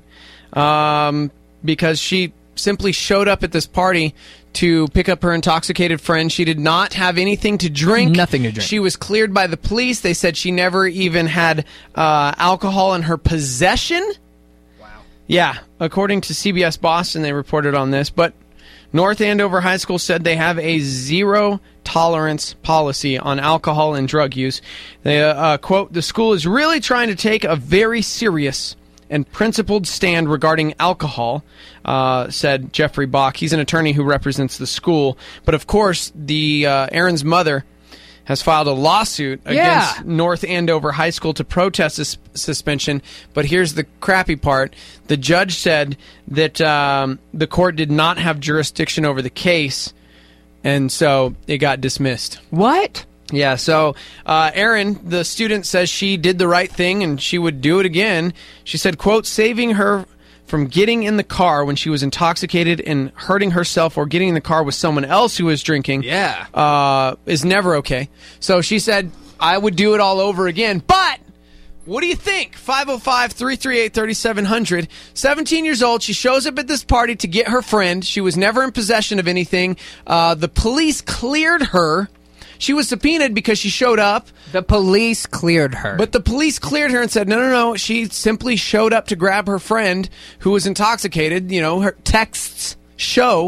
um, because she simply showed up at this party to pick up her intoxicated friend. She did not have anything to drink. Nothing to drink. She was cleared by the police. They said she never even had uh, alcohol in her possession. Wow. Yeah, according to C B S Boston, they reported on this. But North Andover High School said they have a zero tolerance policy on alcohol and drug use. They, uh, uh, quote, the school is really trying to take a very serious and principled stand regarding alcohol, uh, said Jeffrey Bach. He's an attorney who represents the school. But, of course, the uh, Erin's mother has filed a lawsuit yeah. against North Andover High School to protest this suspension. But here's the crappy part. The judge said that um, the court did not have jurisdiction over the case, and so it got dismissed. What? Yeah, so uh, Erin, the student, says she did the right thing and she would do it again. She said, quote, saving her from getting in the car when she was intoxicated and hurting herself or getting in the car with someone else who was drinking yeah. uh, is never okay. So she said, I would do it all over again. But what do you think? five oh five, three three eight, three seven zero zero. seventeen years old. She shows up at this party to get her friend. She was never in possession of anything. Uh, the police cleared her. She was subpoenaed because she showed up. The police cleared her. But the police cleared her and said, no, no, no. She simply showed up to grab her friend who was intoxicated. You know, her texts show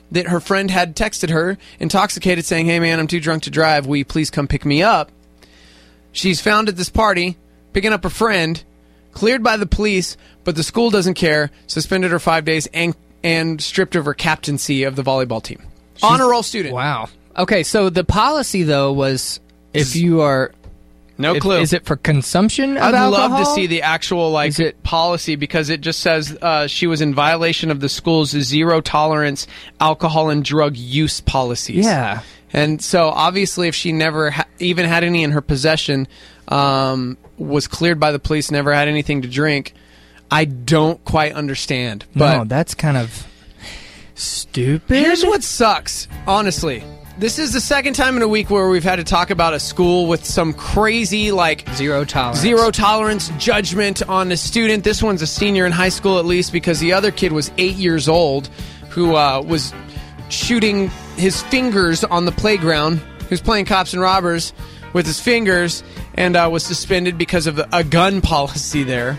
that her friend had texted her, intoxicated, saying, "Hey, man, I'm too drunk to drive. Will you please come pick me up?" She's found at this party, picking up her friend, cleared by the police, but the school doesn't care, suspended her five days, and, and stripped of her captaincy of the volleyball team. She's, Honor roll student. Wow. Okay, so the policy, though, was if you are... No if, clue. Is it for consumption of I'd alcohol? love to see the actual like it, policy, because it just says uh, she was in violation of the school's zero tolerance alcohol and drug use policies. Yeah. And so obviously if she never ha- even had any in her possession, um, was cleared by the police, never had anything to drink, I don't quite understand. But no, that's kind of stupid. Here's what sucks, honestly. This is the second time in a week where we've had to talk about a school with some crazy, like... Zero tolerance. Zero tolerance judgment on a student. This one's a senior in high school, at least, because the other kid was eight years old, who uh, was shooting his fingers on the playground. He was playing cops and robbers with his fingers, and uh, was suspended because of a gun policy there.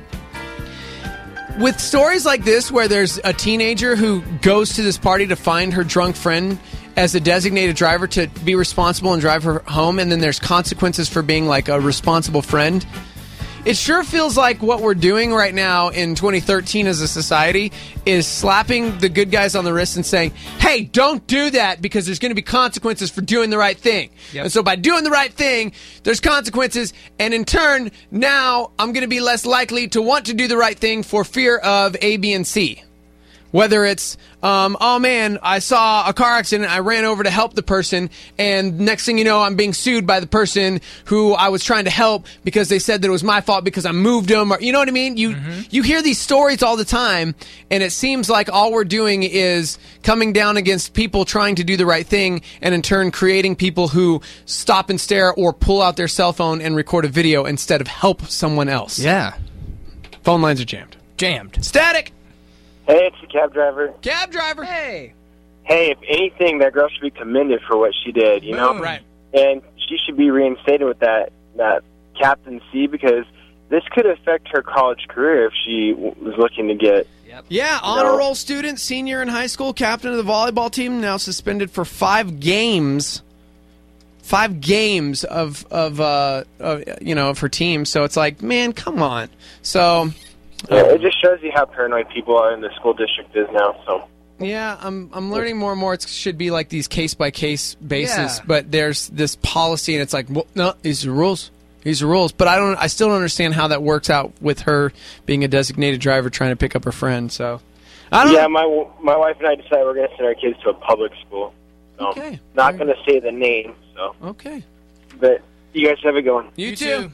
With stories like this, where there's a teenager who goes to this party to find her drunk friend as a designated driver to be responsible and drive her home, and then there's consequences for being like a responsible friend. It sure feels like what we're doing right now in twenty thirteen as a society is slapping the good guys on the wrist and saying, hey, don't do that because there's going to be consequences for doing the right thing. Yep. And so by doing the right thing, there's consequences, and in turn, now I'm going to be less likely to want to do the right thing for fear of A, B, and C. Whether it's, um, oh man, I saw a car accident, I ran over to help the person, and next thing you know, I'm being sued by the person who I was trying to help because they said that it was my fault because I moved them, or you know what I mean? You mm-hmm. you hear these stories all the time, and it seems like all we're doing is coming down against people trying to do the right thing, and in turn creating people who stop and stare or pull out their cell phone and record a video instead of help someone else. Yeah. Phone lines are jammed. Jammed. Static! Hey, it's the cab driver. Cab driver. Hey. Hey, if anything, that girl should be commended for what she did, you know? Right. And she should be reinstated with that, that captaincy, because this could affect her college career if she w- was looking to get... Yep. Yeah, honor know. roll student, senior in high school, captain of the volleyball team, now suspended for five games. Five games of, of, uh, of you know, of her team. So it's like, man, come on. So... Yeah, it just shows you how paranoid people are in the school district is now. So yeah, I'm I'm learning more and more. It should be like these case by case basis, yeah. but there's this policy, and it's like, well, no, these are rules. These are rules. But I don't. I still don't understand how that works out with her being a designated driver trying to pick up her friend. So I don't. Yeah, my my wife and I decided we're going to send our kids to a public school. So okay. Not right. going to say the name. So okay. But you guys have it going. You, you too. too.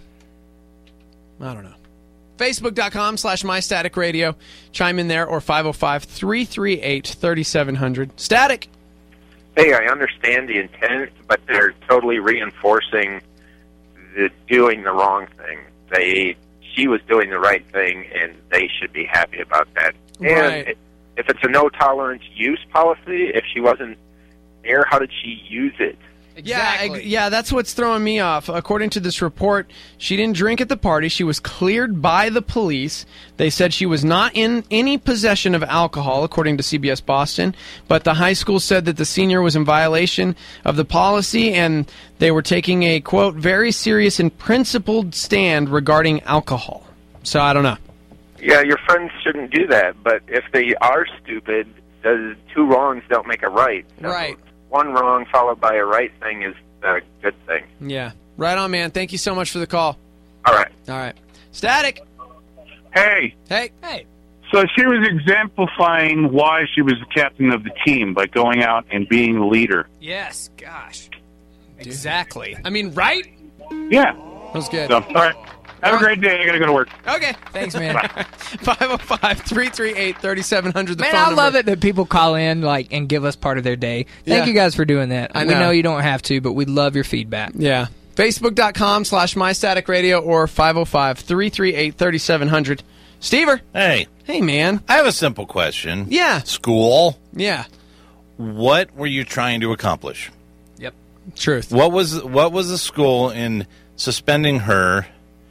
I don't know. Facebook.com slash MyStaticRadio. Chime in there, or five oh five, three three eight, three seven zero zero. Static. Hey, I understand the intent, but they're totally reinforcing the doing the wrong thing. They, she was doing the right thing, and they should be happy about that. Right. And if it's a no-tolerance use policy, if she wasn't there, how did she use it? Exactly. Yeah, yeah, that's what's throwing me off. According to this report, she didn't drink at the party. She was cleared by the police. They said she was not in any possession of alcohol, according to C B S Boston. But the high school said that the senior was in violation of the policy, and they were taking a, quote, very serious and principled stand regarding alcohol. So I don't know. Yeah, your friends shouldn't do that. But if they are stupid, does two wrongs don't make a right. So right. One wrong followed by a right thing is a good thing. Yeah. Right on, man. Thank you so much for the call. All right. All right. Static. Hey. Hey. Hey. So she was exemplifying why she was the captain of the team by going out and being the leader. Yes. Gosh. Exactly. I mean, right? Yeah. That was good. So, all right. Have a great day. I got to go to work. Okay. Thanks, man. five oh five, three three eight, three seven zero zero. The man, phone I number. love it that people call in like and give us part of their day. Thank Yeah. you guys for doing that. I We know. know you don't have to, but we love your feedback. Yeah. Facebook.com slash MyStaticRadio or five oh five, three three eight, three seven zero zero. Stever. Hey. Hey, man. I have a simple question. Yeah. School. Yeah. What were you trying to accomplish? Yep. Truth. What was what was the school in suspending her?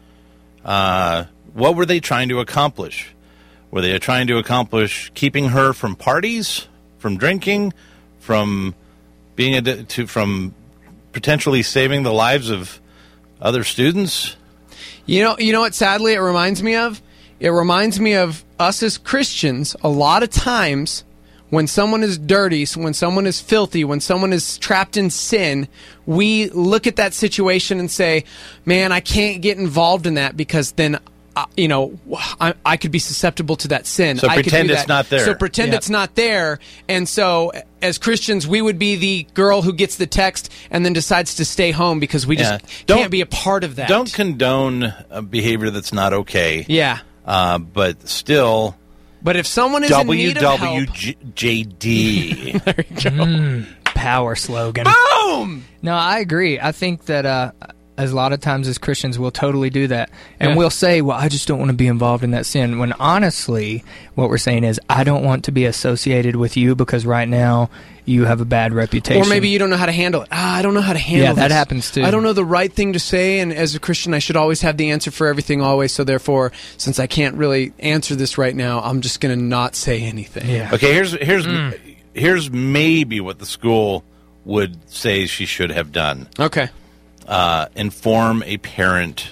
Uh, what were they trying to accomplish? Were they trying to accomplish keeping her from parties from drinking, from being a, to from potentially saving the lives of other students. You know, you know what? Sadly, it reminds me of. It reminds me of us as Christians. A lot of times, when someone is dirty, when someone is filthy, when someone is trapped in sin, we look at that situation and say, "Man, I can't get involved in that because then." Uh, you know, I, I could be susceptible to that sin. So I could pretend do it's that. not there. So pretend Yep. it's not there. And so, as Christians, we would be the girl who gets the text and then decides to stay home because we just Yeah. can't Don't- be a part of that. Don't condone a behavior that's not okay. Yeah. Uh, but still, But if someone is in need of help, W W J D. there you go. Mm, power slogan. Boom! No, I agree. I think that uh, as a lot of times as Christians, we'll totally do that. And Yeah. we'll say, well, I just don't want to be involved in that sin. When honestly, what we're saying is, I don't want to be associated with you because right now you have a bad reputation. Or maybe you don't know how to handle it. Ah, I don't know how to handle Yeah, that this. happens too. I don't know the right thing to say, and as a Christian, I should always have the answer for everything always, so therefore, since I can't really answer this right now, I'm just going to not say anything. Yeah. Okay, here's here's here's maybe what the school would say she should have done. Okay. Uh, inform a parent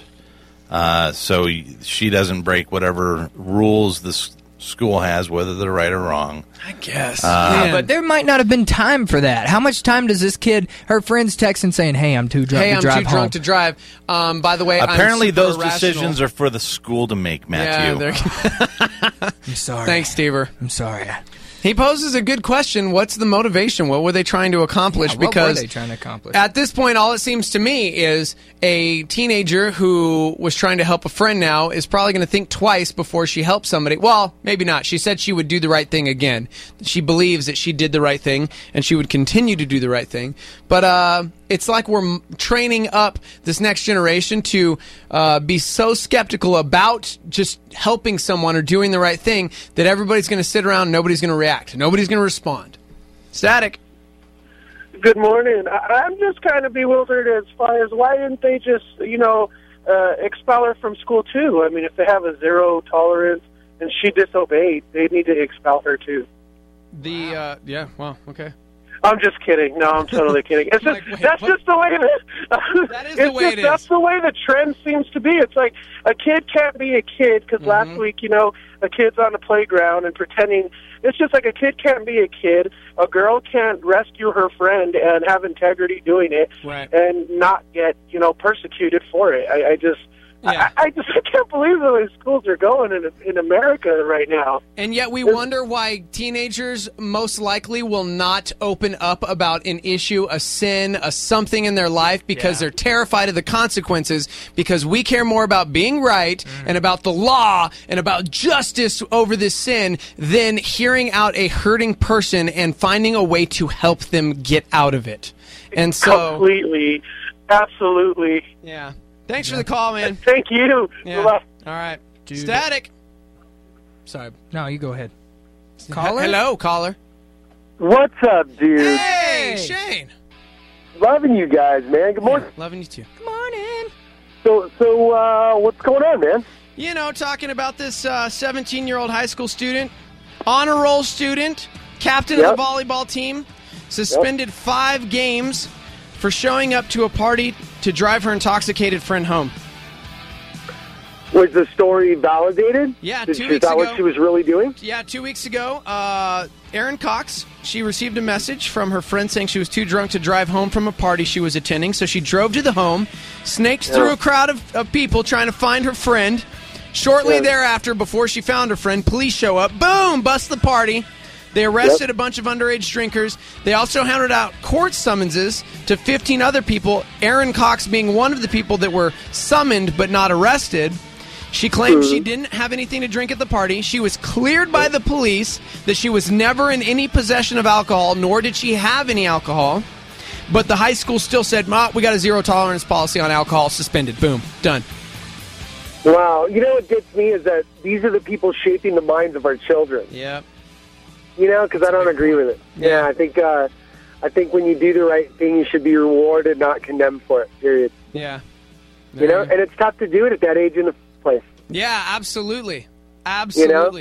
uh, so y- she doesn't break whatever rules this school has, whether they're right or wrong. I guess. Uh, Yeah, but there might not have been time for that. How much time does this kid, her friends texting saying, hey, I'm too drunk Hey, to I'm drive too home? drunk to drive. Um, by the way, Apparently, I'm super those irrational. decisions are for the school to make, Yeah, Matthew. they're- I'm sorry. Thanks, Stever. I'm sorry. He poses a good question. What's the motivation? What were they trying to accomplish? Yeah, what because were they trying to accomplish? At this point, all it seems to me is a teenager who was trying to help a friend now is probably going to think twice before she helps somebody. Well, maybe not. She said she would do the right thing again. She believes that she did the right thing, and she would continue to do the right thing. But uh, it's like we're m- training up this next generation to uh, be so skeptical about just helping someone or doing the right thing that everybody's going to sit around and nobody's going to react. Nobody's going to respond. Static. Good morning. I- I'm just kind of bewildered as far as why didn't they just, you know, uh, expel her from school too? I mean, if they have a zero tolerance and she disobeyed, they need to expel her too. The, uh, yeah, well, okay. I'm just kidding. No, I'm totally kidding. It's just, Like, wait, that's what? just the way it is. That is it's the way just, it is. That's the way the trend seems to be. It's like a kid can't be a kid because Mm-hmm. last week, you know, a kid's on the playground and pretending. It's just like a kid can't be a kid. A girl can't rescue her friend and have integrity doing it Right. and not get, you know, persecuted for it. I, I just... Yeah. I, I just I can't believe the way schools are going in in America right now. And yet we wonder why teenagers most likely will not open up about an issue, a sin, a something in their life because they're terrified of the consequences, because we care more about being right and about the law and about justice over this sin than hearing out a hurting person and finding a way to help them get out of it. And so... Completely. Absolutely. Yeah. Thanks for the call, man. Thank you. Yeah. Bye. All right. Dude. Static. Sorry. No, you go ahead. Caller? Hello, caller. What's up, dude? Hey, Shane. Loving you guys, man. Good morning. Loving you too. Good morning. So, so uh, what's going on, man? You know, talking about this seventeen-year-old high school student, honor roll student, captain Yep. of the volleyball team, suspended five games for showing up to a party to drive her intoxicated friend home. Was the story validated? Yeah, Did two she, weeks Is that ago. what she was really doing? Yeah, two weeks ago, uh, Erin Cox, she received a message from her friend saying she was too drunk to drive home from a party she was attending, so she drove to the home, snaked Yeah. through a crowd of, of people trying to find her friend. Shortly Yeah. thereafter, before she found her friend, police show up, boom, bust the party. They arrested Yep. a bunch of underage drinkers. They also handed out court summonses to fifteen other people, Erin Cox being one of the people that were summoned but not arrested. She claimed she didn't have anything to drink at the party. She was cleared by the police that she was never in any possession of alcohol, nor did she have any alcohol. But the high school still said, Ma, we got a zero tolerance policy on alcohol, suspended. Boom. Done. Wow. You know what gets me is that these are the people shaping the minds of our children. Yeah. You know, because I don't agree with it. Yeah, I think uh, I think when you do the right thing, you should be rewarded, not condemned for it. Period. Yeah. You know, and it's tough to do it at that age in the place. Yeah, absolutely. Absolutely.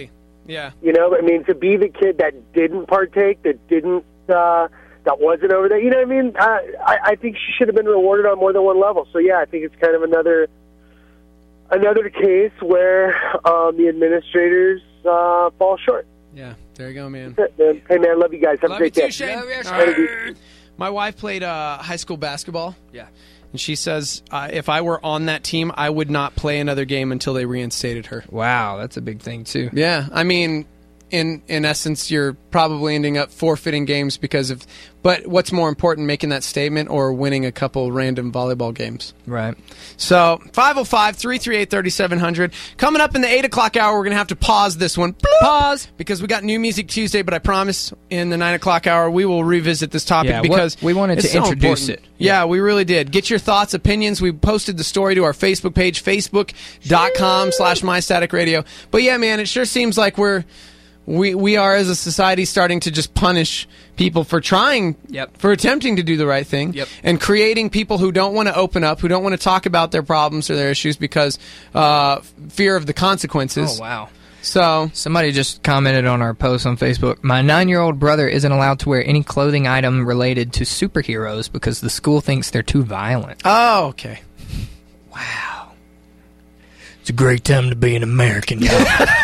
Yeah. You know, I mean, to be the kid that didn't partake, that didn't, uh, that wasn't over there, you know what I mean? Uh, I, I think she should have been rewarded on more than one level. So, yeah, I think it's kind of another another case where um, the administrators uh, fall short. Yeah, there you go, man. That's it, man. Hey, man, love you guys. Have Love a great you day. too, Shane. All All right. right. My wife played uh, high school basketball. Yeah. And she says uh, if I were on that team, I would not play another game until they reinstated her. Wow, that's a big thing, too. Yeah, I mean, in in essence, you're probably ending up forfeiting games because of... But what's more important, making that statement or winning a couple random volleyball games? Right. So, five oh five, three three eight, three seven zero zero. Coming up in the eight o'clock hour, we're going to have to pause this one. Bloop! Pause! Because we got New Music Tuesday, but I promise in the nine o'clock hour, we will revisit this topic Yeah, because... what- we wanted it's to so introduce important. it. Yeah, we really did. Get your thoughts, opinions. We posted the story to our Facebook page, facebook.com slash mystaticradio. But yeah, man, it sure seems like we're... We we are, as a society, starting to just punish people for trying, Yep. for attempting to do the right thing, Yep. and creating people who don't want to open up, who don't want to talk about their problems or their issues because uh, fear of the consequences. Oh, wow. So somebody just commented on our post on Facebook. My nine-year-old brother isn't allowed to wear any clothing item related to superheroes because the school thinks they're too violent. Oh, okay. Wow. It's a great time to be an American guy.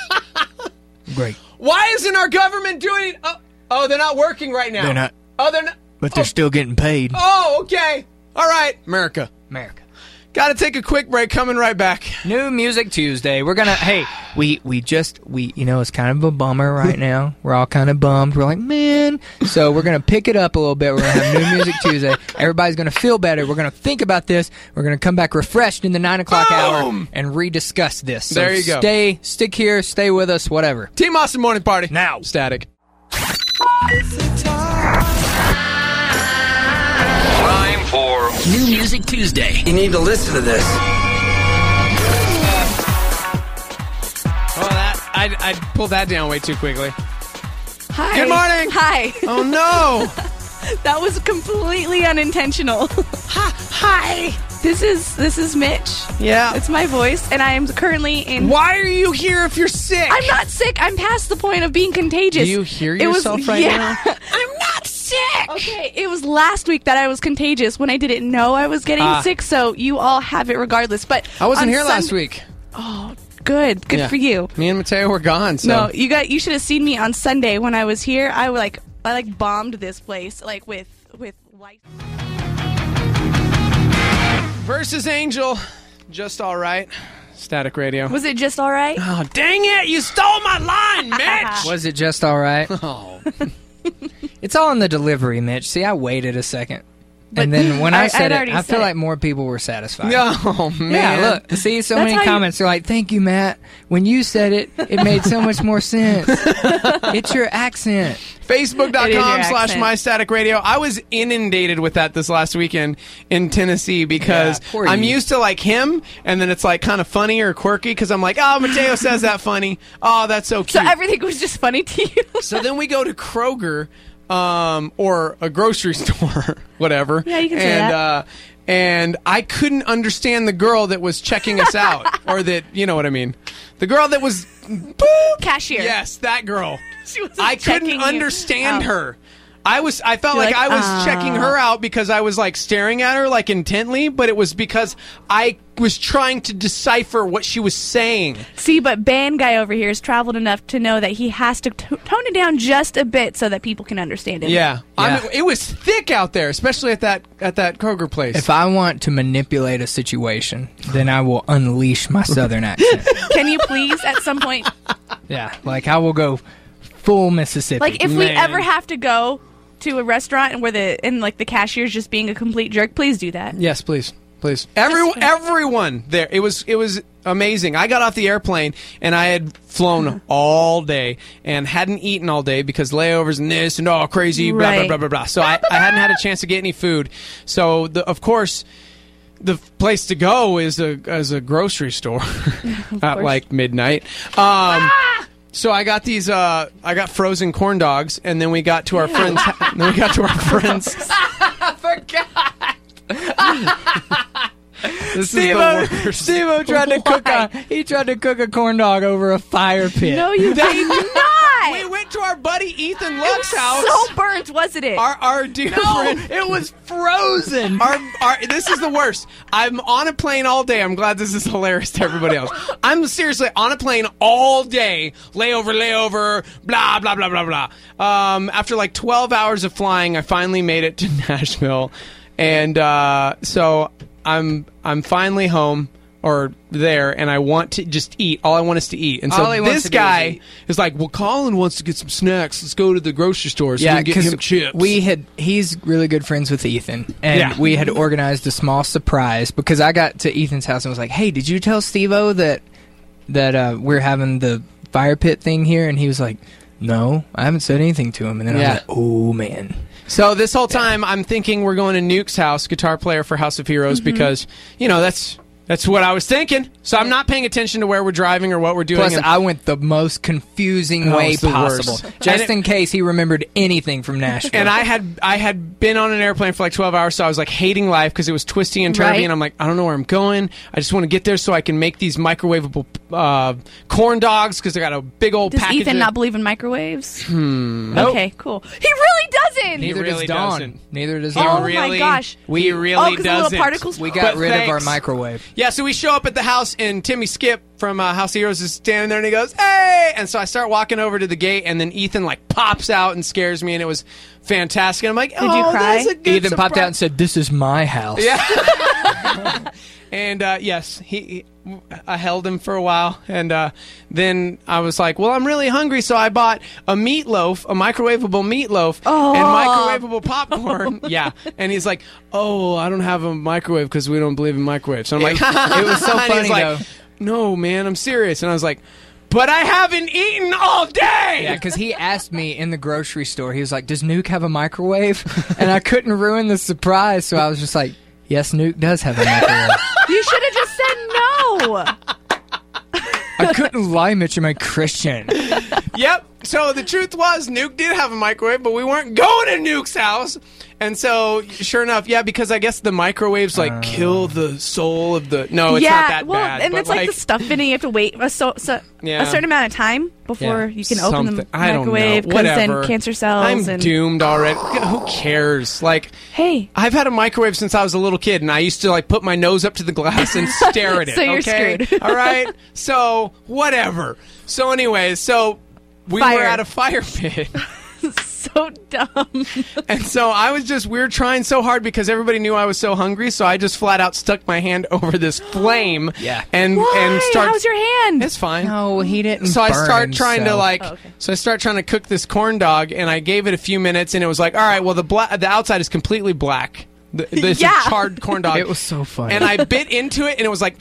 Great. Why isn't our government doing... Oh, oh, they're not working right now. They're not. Oh, they're not... But they're oh. still getting paid. Oh, okay. All right. America. America. Got to take a quick break. Coming right back. New Music Tuesday. We're gonna. Hey, we we just we you know it's kind of a bummer right now. We're all kind of bummed. We're like, man. So we're gonna pick it up a little bit. We're gonna have New Music Tuesday. Everybody's gonna feel better. We're gonna think about this. We're gonna come back refreshed in the nine o'clock hour and rediscuss this. So There you go. Stay, stick here, stay with us, whatever. Team Austin Morning Party. Now. Static. Time for New Music Tuesday. You need to listen to this. Oh, that I I pulled that down way too quickly. Hi. Good morning. Hi. Oh no. That was completely unintentional. Hi. This is this is Mitch. Yeah. It's my voice, and I am currently in. Why are you here if you're sick? I'm not sick. I'm past the point of being contagious. Do you hear It was- yourself right yeah. now? I'm not sick. Okay, it was last week that I was contagious when I didn't know I was getting Ah. sick. So you all have it regardless. But I wasn't on here last Sun- week. Oh, good. Good Yeah. for you. Me and Mateo were gone. So. No, you got. You should have seen me on Sunday when I was here. I was like, I like bombed this place like with with lights. Versus Angel, just all right. Static Radio. Was it just all right? Oh, dang it! You stole my line, Mitch. Was it just all right? Oh. It's all in the delivery, Mitch. See, I waited a second. And then when I, I- said I'd it, already I feel said it. like more people were satisfied. Oh, man. Yeah, look. See, so That's many how you- comments. They're like, thank you, Matt. When you said it, it made so much more sense. It's your accent. It is Facebook.com your slash accent. My Static Radio. I was inundated with that this last weekend in Tennessee because Yeah, poor I'm you. used to like him, and then it's like kind of funny or quirky because I'm like, oh, Mateo says that funny. Oh, that's so So cute. everything was just funny to you. So then we go to Kroger um, or a grocery store, whatever. Yeah, you can say and, that. Uh, and I couldn't understand the girl that was checking us out, or that, you know what I mean. The girl that was... Cashier. Yes, that girl. She wasn't I checking couldn't you understand out. her. I was. I felt You're like, like, I was "Ah." checking her out because I was like staring at her like intently, but it was because I was trying to decipher what she was saying. See, but band guy over here has traveled enough to know that he has to t- tone it down just a bit so that people can understand him. Yeah, I Yeah. mean, it was thick out there, especially at that at that Kroger place. If I want to manipulate a situation, then I will unleash my southern accent. Can you please, at some point, Yeah, like I will go full Mississippi. like if we Man. ever have to go to a restaurant and where the and like the cashier's just being a complete jerk, please do that. Yes, please, please. Everyone, everyone there. It was, it was amazing. I got off the airplane and I had flown all day and hadn't eaten all day because layovers and this and all crazy blah blah Right. blah blah blah. So I, I hadn't had a chance to get any food. So the, of course, the place to go is a is a grocery store at course. like midnight. Um, So I got these. Uh, I got frozen corn dogs, and then we got to our friends. Then we got to our friends. I forgot. This Steve-O, is the worst. Steve-O tried to cook a he tried to cook a corn dog over a fire pit. No, you did not. We went to our buddy Ethan It Luck's was house. so burnt, wasn't it? Our our dear friend. It was frozen. Our, our, this is the worst. I'm on a plane all day. I'm glad this is hilarious to everybody else. I'm seriously on a plane all day. Layover, layover, blah, blah, blah, blah, blah. Um, after like twelve hours of flying, I finally made it to Nashville. And uh, so I'm I'm finally home. Or there, and I want to just eat. All I want is to eat. And so All he wants this to do is guy eat. is like, well, Colin wants to get some snacks. Let's go to the grocery store so Yeah, we can get him chips. we had he's really good friends with Ethan, and Yeah. we had organized a small surprise because I got to Ethan's house and was like, "Hey, did you tell Steve-O that that uh, we're having the fire pit thing here?" And he was like, "No, I haven't said anything to him." And then I Yeah. was like, "Oh man." So this whole time, I'm thinking we're going to Nuke's house, guitar player for House of Heroes, Mhm. because, you know, that's that's what I was thinking. So I'm not paying attention to where we're driving or what we're doing. Plus, and- I went the most confusing Oh, way it's the possible, worst. just And it- in case he remembered anything from Nashville. And I had I had been on an airplane for like twelve hours, so I was like hating life because it was twisty and turvy, Right. and I'm like, I don't know where I'm going. I just want to get there so I can make these microwavable uh, corn dogs because I got a big old Does package. Ethan of- not believe in microwaves? Hmm. Okay, cool. He really doesn't. Neither really does Dawn. doesn't. Neither does He Dawn. Oh really, my gosh. We He- really oh, 'cause the little doesn't. particles- We got But rid of our thanks. microwave. Yeah, so we show up at the house, and Timmy Skip from uh, House of Heroes is standing there, and he goes, "Hey!" And so I start walking over to the gate, and then Ethan like pops out and scares me, and it was fantastic. And I'm like, Did you "Oh, cry?" that's a good Ethan popped surprise." out and said, "This is my house." Yeah. And uh, yes, he, he. I held him for a while, and uh, then I was like, "Well, I'm really hungry," so I bought a meatloaf, a microwavable meatloaf, Oh. and microwavable popcorn. Yeah, and he's like, "Oh, I don't have a microwave because we don't believe in microwaves." So I'm like, It was so and he's funny, like, though. "No, man, I'm serious." And I was like, "But I haven't eaten all day." Yeah, because he asked me in the grocery store, he was like, "Does Nuke have a microwave?" And I couldn't ruin the surprise, so I was just like, "Yes, Nuke does have a microwave." You should have just said no. I couldn't lie, Mitch. I'm a Christian. Yep. So the truth was, Nuke did have a microwave, but we weren't going to Nuke's house. And so, sure enough, yeah, because I guess the microwaves like kill the soul of the. No, it's yeah, not that well, bad. and but it's like, the stuff in it. You have to wait a, so, so, Yeah. a certain amount of time before Yeah, you can open the something. I don't know. microwave. Whatever. then cancer cells. I'm and doomed already. Who cares? Like, hey, I've had a microwave since I was a little kid, and I used to like put my nose up to the glass and stare at it. So you're okay? screwed. All right. So whatever. So, anyways, so we Fire. were at a fire pit. so dumb. And so I was just, we were trying so hard because everybody knew I was so hungry, so I just flat out stuck my hand over this flame. Yeah. And Why? and start. How's your hand? It's fine. No, he didn't. So I burn start trying to himself. like, Oh, okay. so I start trying to cook this corn dog, and I gave it a few minutes, and it was like, all right, well the bla- the outside is completely black. The, this Yeah. charred corn dog. It was so funny. And I bit into it, and it was like,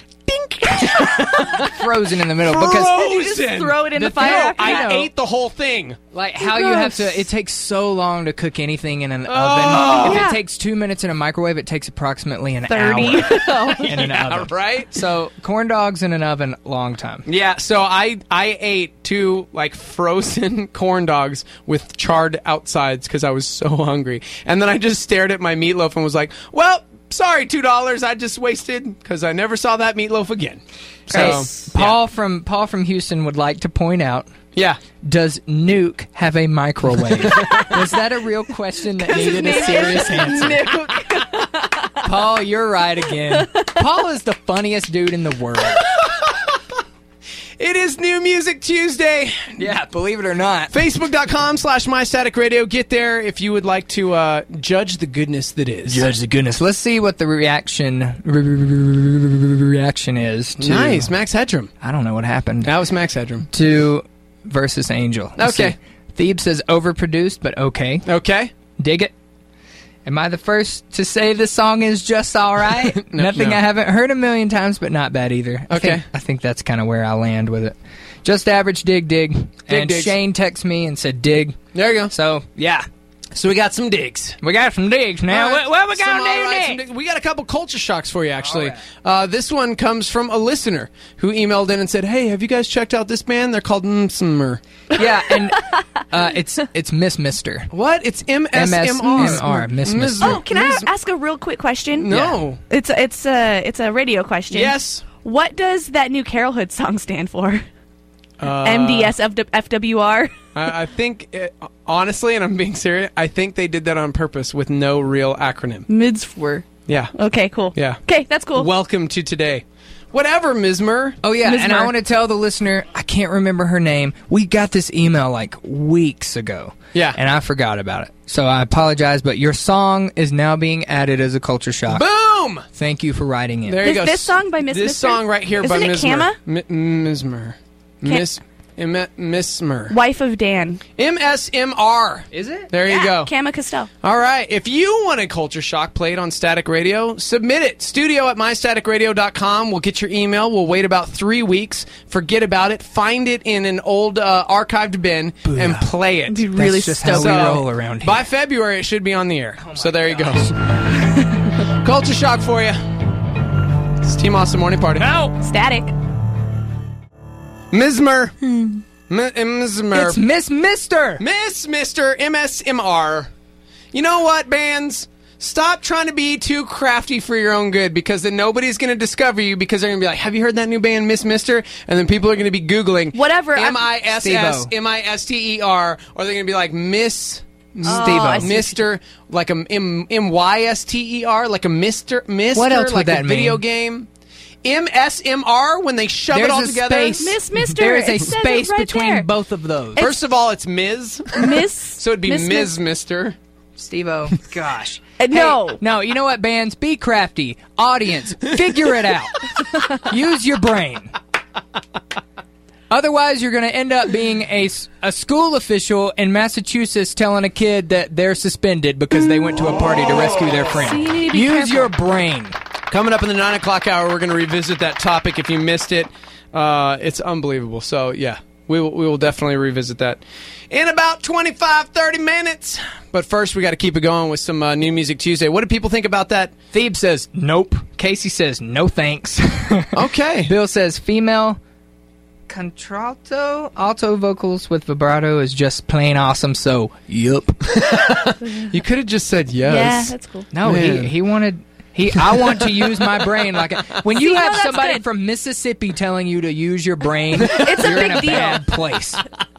frozen in the middle because Did you just frozen. throw it in the, The fire? thing- after I that? ate the whole thing. like how you have Gross. to. It takes so long to cook anything in an Oh. oven. If Yeah. it takes two minutes in a microwave, it takes approximately an thirty. hour in an Yeah, oven. right? So corn dogs in an oven, long time. Yeah, so I I ate two like frozen corn dogs with charred outsides because I was so hungry, and then I just stared at my meatloaf and was like, "Well, sorry, two dollars I just wasted because I never saw that meatloaf again." So Hey, Paul from Paul from Houston would like to point out. yeah, Does Nuke have a microwave? Was that a real question that needed a serious answer? Paul, you're right again. Paul is the funniest dude in the world. it is New Music Tuesday. Yeah, believe it or not. Facebook.com slash My Static Radio. Get there if you would like to uh, judge the goodness that is. Judge the goodness. Let's see what the reaction reaction is. To, Nice, Max Headroom. I don't know what happened. That was Max Headroom. To versus Angel. Let's Okay. see. Thebes says overproduced, but okay. Okay. Dig it. Am I the first to say this song is just all right? No, Nothing no. I haven't heard a million times, but not bad either. I Okay. think, I think that's kind of where I land with it. Just average, dig, dig. and digs. Shane texted me and said dig. There you go. So, yeah. So we got some digs. We got some digs now. All right. What, what we Some, gonna all do right, next? some dig- We got a couple culture shocks for you, actually. Uh, this one comes from a listener who emailed in and said, "Hey, have you guys checked out this band? They're called Msmer." Yeah, and uh, it's it's Miss Mister. What? It's M S M R. M S M R, Miss Mister. Oh, can I ask a real quick question? No. It's a, it's a it's a radio question. Yes. What does that new Carol Hood song stand for? Uh, M D S F W R. I, I think, it, honestly, and I'm being serious, I think they did that on purpose with no real acronym. Midswer. Yeah. Okay, cool. Yeah. Okay, that's cool. Welcome to today. Whatever, Mismer. Oh, yeah, and I Mismer. want to tell the listener, I can't remember her name. We got this email like weeks ago. Yeah. And I forgot about it. So I apologize, but your song is now being added as a culture shock. Boom! Thank you for writing it. There you This- go. this song by Miss This Mister? song right here by Isn't it Mismer. Kama? Mi- Mismer. Miss... M- Mismer. Wife of Dan. M S M R. Is it? There you Yeah, go. Kama Castell. All right. If you want a culture shock played on Static Radio, submit it. Studio at my static radio dot com. We'll get your email. We'll wait about three weeks. Forget about it. Find it in an old uh, archived bin and play it. Be really That's just how stoked. we So, roll around here. By February, it should be on the air. so there you go. Culture shock for you. It's Team Awesome Morning Party. No! Static. Mismer. M- Mismer. It's Miss Mister! Miss Mister M S M R. You know what, bands? Stop trying to be too crafty for your own good, because then nobody's going to discover you, because they're going to be like, have you heard that new band, Miss Mister? And then people are going to be Googling Whatever, I'm- M I S S M I S T E R, or they're going to be like, Miss Steve-O. I see. Mister, like a M M Y S T E R, like a Mister Mister, What else would like that a video mean? game. M S M R, when they shove There's it all a together. space. Miss Mister. There is a It says it space right between there. both of those. First of all, it's Miz. Miss. So it'd be Miss Miz Mister. Steve-O, gosh. Uh, no. Hey, no, you know what, bands? Be crafty. Audience, figure it out. Use your brain. Otherwise, you're going to end up being a, s- a school official in Massachusetts telling a kid that they're suspended because they went to a party to rescue their friend. So you need to be Use careful. your brain. Coming up in the nine o'clock hour, we're going to revisit that topic. If you missed it, uh, it's unbelievable. So, yeah, we will, we will definitely revisit that in about twenty-five, thirty minutes. But first, we got to keep it going with some uh, New Music Tuesday. What do people think about that? Thebe says, nope. Casey says, no thanks. Okay. Bill says, female contralto, alto vocals with vibrato is just plain awesome, so, yup. You could have just said Yeah, yes. that's cool. No, Man. he, he wanted... He, I want to use my brain like a, when you See, no, have that's somebody good. from Mississippi telling you to use your brain, It's a you're in big a deal. bad place,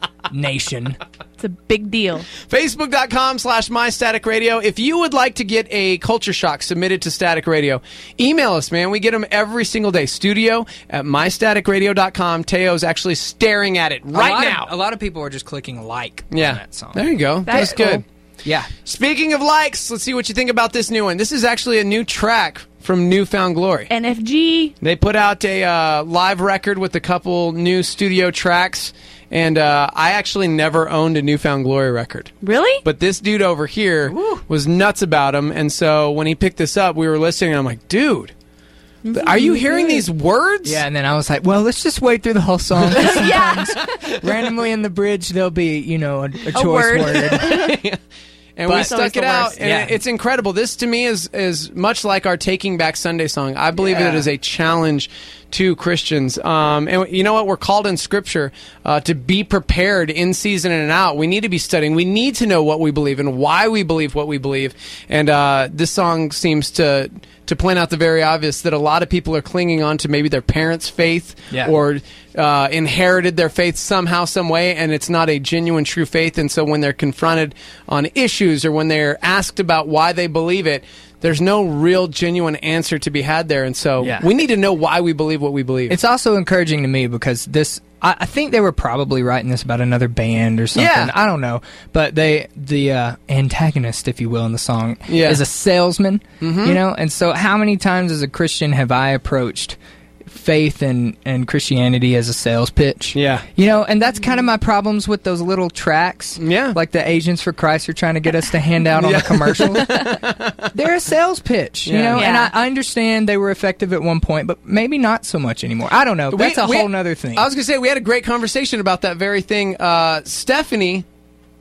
nation. It's a big deal. Facebook.com slash My Static Radio. If you would like to get a culture shock submitted to Static Radio, email us, man. We get them every single day. Studio at my static radio dot com. Teo's actually staring at it A right lot now. Of, a lot of people are just clicking like yeah. on that song. There you go. That's, That's cool. good. Yeah. Speaking of likes, let's see what you think about this new one. This is actually a new track from Newfound Glory. N F G. They put out a uh, live record with a couple new studio tracks, and uh, I actually never owned a Newfound Glory record. Really? But this dude over here was nuts about him, and so when he picked this up, we were listening, and I'm like, dude, are you hearing these words? Yeah, and then I was like, well, let's just wait through the whole song. Yeah. Sometimes randomly in the bridge, there'll be, you know, a, a choice word. word. And But- we It's always stuck it the out, worst. and Yeah. it's incredible. This, to me, is is much like our Taking Back Sunday song. I believe Yeah. it is a challenge to Christians. Um, and you know what? We're called in Scripture uh, to be prepared in season and out. We need to be studying. We need to know what we believe and why we believe what we believe. And uh, this song seems to to point out the very obvious that a lot of people are clinging on to maybe their parents' faith Yeah. or uh, inherited their faith somehow, some way, and it's not a genuine, true faith. And so when they're confronted on issues or when they're asked about why they believe it, there's no real, genuine answer to be had there. And so Yeah. we need to know why we believe what we believe. It's also encouraging to me because this, I, I think they were probably writing this about another band or something. Yeah. I don't know. But they, the uh, antagonist, if you will, in the song Yeah. is a salesman, Mhm. you know? And so how many times as a Christian have I approached faith and, and Christianity as a sales pitch? Yeah. You know, and that's kind of my problems with those little tracks. Yeah. Like the Agents for Christ are trying to get us to hand out on Yeah. the commercial. They're a sales pitch, you Yeah. know? And Yeah. I, I understand they were effective at one point, but maybe not so much anymore. I don't know. That's We- a we- whole nother thing. I was going to say, we had a great conversation about that very thing. Uh, Stephanie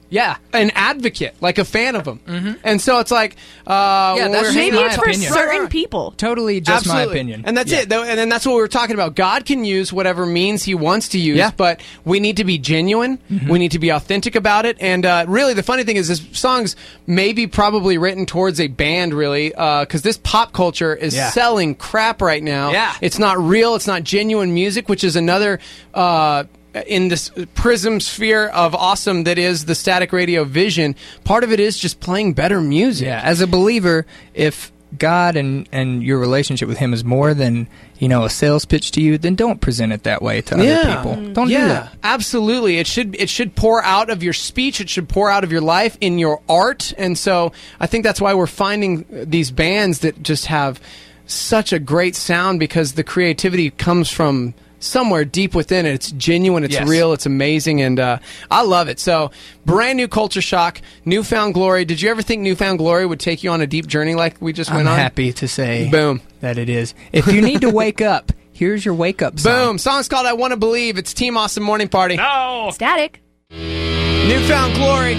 Yeah. an advocate, like a fan of them. Mm-hmm. And so it's like, uh, Yeah, when that's we're maybe hanging It's out- for opinion. certain people. Totally just my Absolutely. opinion. And that's Yeah. it. Though, and then that's what we were talking about. God can use whatever means he wants to use, Yeah. but we need to be genuine. Mm-hmm. We need to be authentic about it. And uh, really, the funny thing is this song's maybe probably written towards a band, really, because this pop culture is Yeah. selling crap right now. Yeah. It's not real. It's not genuine music, which is another... Uh, in this prism sphere of awesome that is the Static Radio vision, part of it is just playing better music. Yeah, as a believer, if God and, and your relationship with Him is more than, you know, a sales pitch to you, then don't present it that way to other people. Don't yeah, do that. Absolutely. It should it should pour out of your speech. It should pour out of your life in your art. And so I think that's why we're finding these bands that just have such a great sound, because the creativity comes from somewhere deep within it. It's genuine, it's Yes. real, it's amazing, and uh, I love it. So, brand new Culture Shock, Newfound Glory. Did you ever think Newfound Glory would take you on a deep journey like we just I'm went on? happy to say Boom. that it is. If you need to wake up, here's your wake up song. Boom. Song's called I Want to Believe. It's Team Awesome Morning Party. No. Static. Newfound Glory.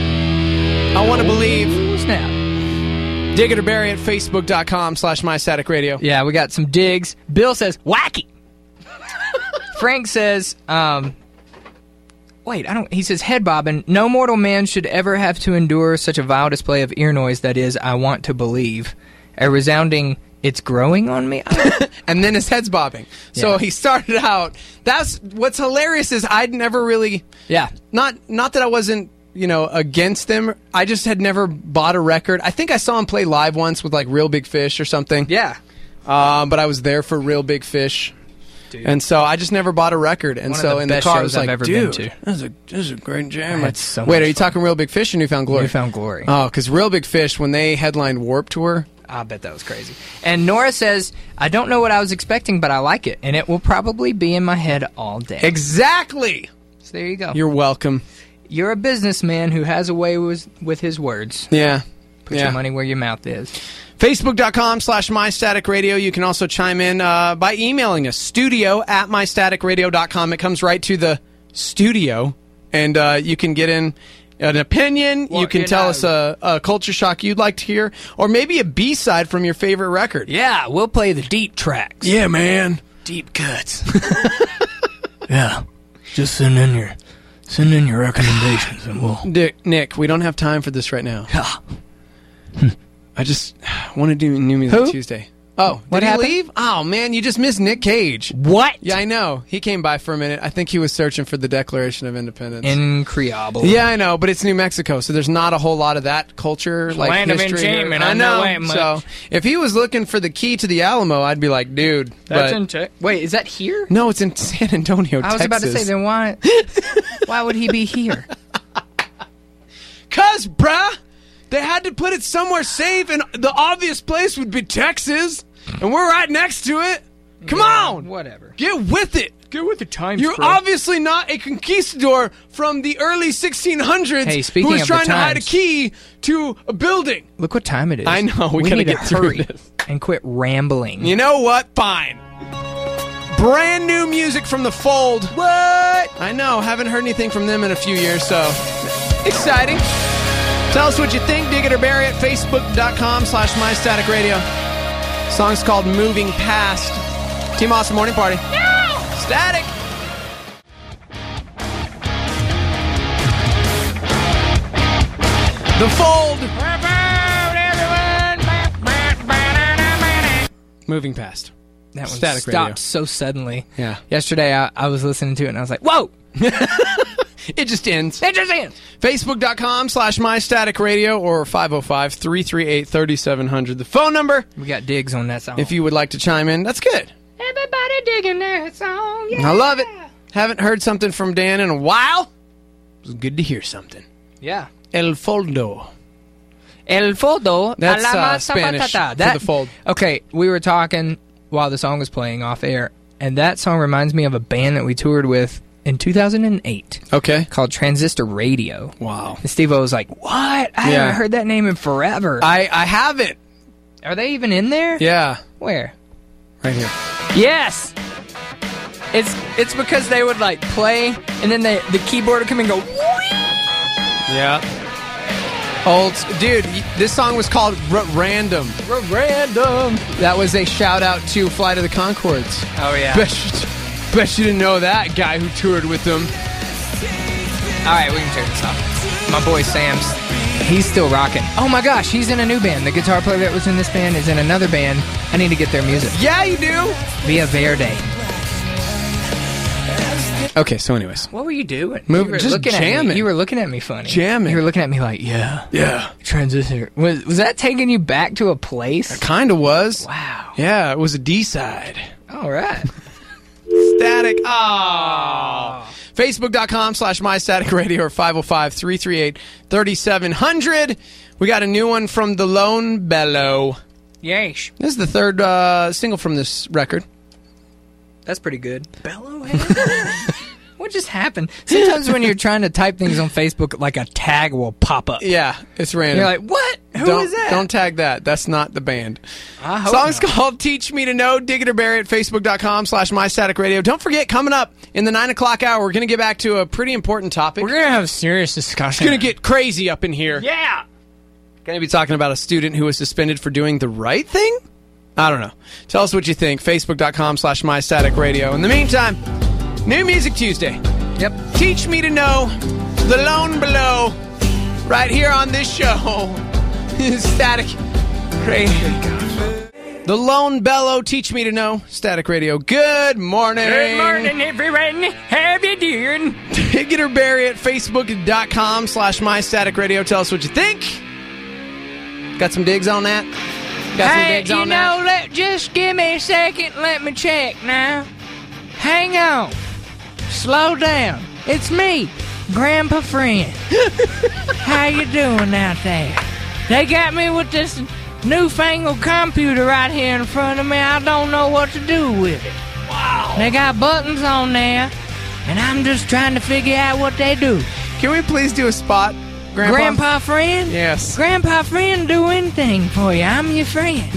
I Want to Believe. Ooh, snap. Dig it or bury it, facebook.com slash mystaticradio. Yeah, we got some digs. Bill says, wacky. Frank says, um, wait, I don't, he says, head bobbing. No mortal man should ever have to endure such a vile display of ear noise that is, I want to believe. A resounding, it's growing on me. And then his head's bobbing. So Yeah. he started out. That's what's hilarious is I'd never really. Yeah. Not not that I wasn't, you know, against them. I just had never bought a record. I think I saw him play live once with like Real Big Fish or something. Yeah. Um, but I was there for Real Big Fish. Dude. And so I just never bought a record. And One of so the in the best car I shows was I've like, ever been dude, to. this is a this is a great jam. That's so Wait, much are you talking Real Big Fish or Newfound Glory? Newfound Glory. Oh, because Real Big Fish, when they headlined Warped Tour. I bet that was crazy. And Nora says, I don't know what I was expecting, but I like it, and it will probably be in my head all day. Exactly. So there you go. You're welcome. You're a businessman who has a way with, with his words. Yeah. Put yeah. your money where your mouth is. Facebook.com slash MyStaticRadio. You can also chime in uh, by emailing us, studio at MyStaticRadio dot com. It comes right to the studio, and uh, you can get in an opinion. Well, you can you tell know- us a, a culture shock you'd like to hear, or maybe a B-side from your favorite record. Yeah, we'll play the deep tracks. Yeah, man. Deep cuts. Yeah. Just send in your send in your recommendations and we'll Dick, Nick, we don't have time for this right now. I just want to do New Music Who? Tuesday. Oh, What did he happened? leave? Oh, man, you just missed Nick Cage. What? Yeah, I know. He came by for a minute. I think he was searching for the Declaration of Independence. Increable. Yeah, I know, but it's New Mexico, so there's not a whole lot of that culture, like Land of history. here. enchantment, I I know know. it much. So if he was looking for the key to the Alamo, I'd be like, dude. That's but in te- Wait, is that here? no, it's in San Antonio, I was Texas. about to say, then why why would he be here? Cause, bruh, they had to put it somewhere safe, and the obvious place would be Texas, and we're right next to it. Come on, Whatever. get with it. Get with the times, You're bro. obviously not a conquistador from the early sixteen hundreds Hey, speaking who is of the trying to hide a times. key to a building. Look what time it is. I know, we gotta need get to through hurry this. and quit rambling. You know what? Fine. Brand new music from The Fold. What? I know, haven't heard anything from them in a few years, so exciting. Tell us what you think. Dig it or bury it. Facebook.com slash MyStaticRadio. Song's called Moving Past. Team Awesome Morning Party. Yeah! Static. The Fold. Moving Past. That one Static stopped Radio. so suddenly. Yeah. Yesterday, I, I was listening to it, and I was like, whoa! It just ends. It just ends. Facebook.com slash MyStaticRadio or five oh five, three three eight, three seven zero zero. The phone number, We got digs on that song. if you would like to chime in. That's good. Everybody digging that song. Yeah. I love it. Haven't heard something from Dan in a while. It was good to hear something. Yeah. El Foldo. El Fodo. That's, a la uh, masa Spanish patata. for That, the fold. Okay, we were talking while the song was playing off air, and that song reminds me of a band that we toured with in two thousand eight Okay. called Transistor Radio. Wow. And Steve-O was like, what? I Yeah. haven't heard that name in forever. I, I have it. Are they even in there? Yeah. Where? Right here. Yes. It's it's because they would like play, and then they, the keyboard would come and go. Yeah. Old, dude, this song was called R- Random. R- Random. That was a shout out to Flight of the Conchords. Oh, yeah. Bet you, bet you didn't know that guy who toured with them. All right, we can turn this off. My boy Sam's, he's still rocking. Oh my gosh, he's in a new band. The guitar player that was in this band is in another band. I need to get their music. Yeah, you do. Via Verde. Okay, so anyways. What were you doing? Move, you were just looking jamming. At me. You were looking at me funny. Jamming. You were looking at me like, yeah. Yeah. Transistor. Was, was that taking you back to a place? It kind of was. Wow. Yeah, it was a D-side. All right. Static. Oh. Facebook.com slash MyStaticRadio or five oh five, three three eight, three seven zero zero. We got a new one from The Lone Bellow. Yeesh. This is the third uh, single from this record. That's pretty good. Bellow head? What just happened? Sometimes when you're trying to type things on Facebook, like a tag will pop up. Yeah, it's random. You're like, what? Who don't, is that? Don't tag that. That's not the band. I hope Song's not. called Teach Me to Know. Dig it or bury it. Facebook.com slash MyStaticRadio. Don't forget, coming up in the nine o'clock hour, we're going to get back to a pretty important topic. We're going to have a serious discussion. It's going to get crazy up in here. Yeah. Going to be talking about a student who was suspended for doing the right thing? I don't know. Tell us what you think. Facebook.com slash MyStaticRadio. In the meantime, New Music Tuesday. Yep. Teach Me to Know. The Lone Below. Right here on this show. Static Radio. The Lone Bellow. Teach Me to Know. Static Radio. Good morning. Good morning, everyone. How you doing? Dig it or bury it. Facebook.com slash MyStaticRadio. Tell us what you think. Got some digs on that? Got some hey, digs you on know, that? let, just give me a second. Let me check now. Hang on. Slow down. It's me, Grandpa Friend. How you doing out there? They got me with this newfangled computer right here in front of me. I don't know what to do with it. Wow. They got buttons on there, and I'm just trying to figure out what they do. Can we please do a spot, Grandpa? Grandpa Friend? Yes. Grandpa Friend do anything for you. I'm your friend.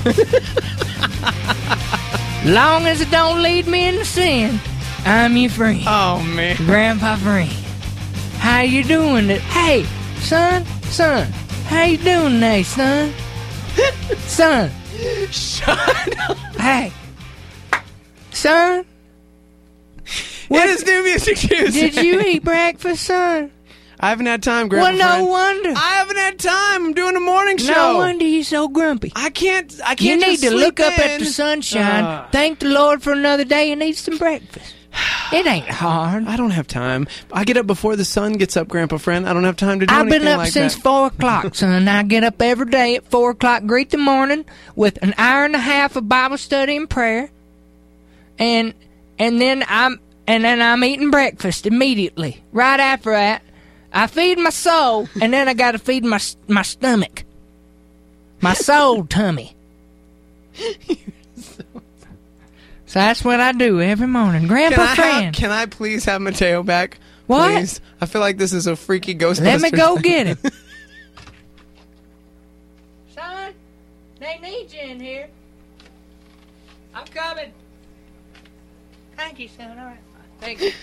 Long as it don't lead me into sin, I'm your friend. Oh, man. Grandpa Friend. How you doing? It? Hey, son, son. How you doing today, son? Son. Shut up. Hey. Son. It is New Music Tuesday. Did you eat breakfast, son? I haven't had time, Grandpa Well, no Friend. wonder. I haven't had time. I'm doing a morning show. No wonder you're so grumpy. I can't. I You can't. need just to sleep look up at in. the sunshine, Uh. thank the Lord for another day, and eat some breakfast. It ain't hard. I don't have time. I get up before the sun gets up, Grandpa Friend. I don't have time to do I've anything been up like since that. four o'clock, son. I get up every day at four o'clock, greet the morning with an hour and a half of Bible study and prayer, and and then I'm and then I'm eating breakfast immediately. Right after that, I feed my soul, and then I got to feed my my stomach, my soul tummy. So that's what I do every morning. Grandpa Can I, Friend. have, can I please have Mateo back? What? Please? I feel like this is a freaky Ghostbusters. Let me go thing. get him. Son, they need you in here. I'm coming. Thank you, son. All right. Thank you.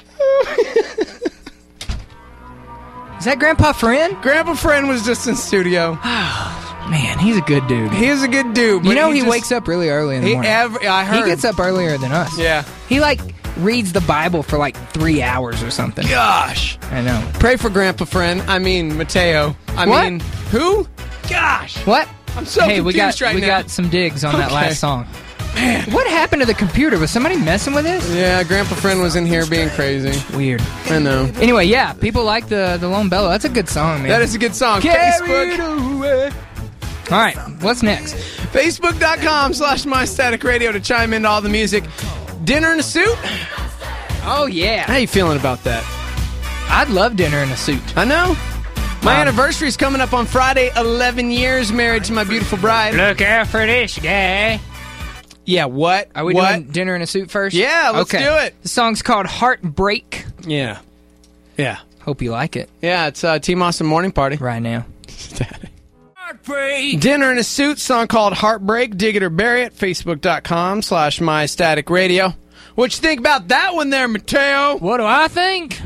Is that Grandpa Friend? Grandpa Friend was just in studio. Man, he's a good dude. He is a good dude. You but know he, just- wakes up really early in the He morning. ever, I heard. He gets up earlier than us. Yeah. He like reads the Bible for like three hours or something. Gosh. I know. Pray for Grandpa Friend. I mean, Mateo. I What? mean, who? Gosh. What? I'm so hey, we confused got right we now. got some digs on that Okay. last song. Man, what happened to the computer? Was somebody messing with this? Yeah, Grandpa Friend was in here being crazy. Weird. I know. Anyway, yeah, people like the the Lone Bellow. That's a good song, man. That is a good song. Carry Facebook. it away. All right, what's next? Facebook.com slash MyStaticRadio to chime into all the music. Dinner in a suit? Oh, yeah. How you feeling about that? I'd love dinner in a suit. I know. My Um, anniversary is coming up on Friday. eleven years married to my beautiful bride. Look out for this guy. Yeah, what? Are we what? doing dinner in a suit first? Yeah, let's okay. do it. The song's called Heartbreak. Yeah. Yeah. Hope you like it. Yeah, it's uh, Team Awesome Morning Party. Right now. Heartbreak. Dinner in a Suit, song called Heartbreak. Dig it or bury it. Facebook.com slash MyStaticRadio. What you think about that one there, Mateo? What do I think?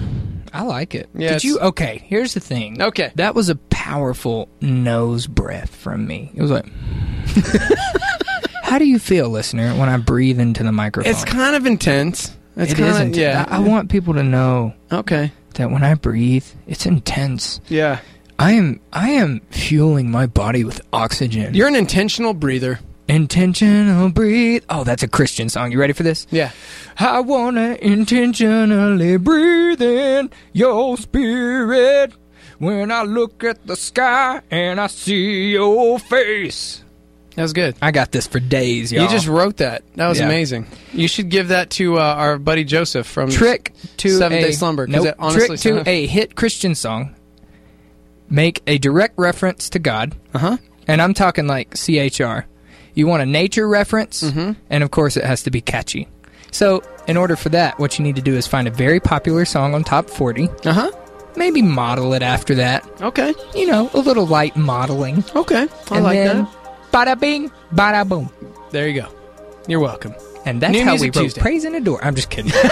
I like it. Yeah, Did it's- you? Okay, here's the thing. Okay. That was a powerful nose breath from me. It was like... How do you feel, listener, when I breathe into the microphone? It's kind of intense. It's It kinda, is intense. Yeah. I, I want people to know Okay. that when I breathe, it's intense. Yeah. I am I am fueling my body with oxygen. You're an intentional breather. Intentional breathe. Oh, that's a Christian song. You ready for this? Yeah. I wanna intentionally breathe in your spirit when I look at the sky and I see your face. That was good. I got this for days, y'all. You just wrote that. That was Yeah. amazing. You should give that to uh, our buddy Joseph from Trick to Seventh a Day Slumber. 'cause nope, it honestly trick to sounded- a hit Christian song. Make a direct reference to God. Uh-huh. And I'm talking like C H R. You want a nature reference, Mm-hmm. and of course it has to be catchy. So, in order for that, what you need to do is find a very popular song on Top forty. Uh-huh. Maybe model it after that. Okay. You know, a little light modeling. Okay. I and like then, that. Bada bing, bada boom. There you go. You're welcome. And that's New how we Music wrote Tuesday. Praise in a Door. I'm just kidding.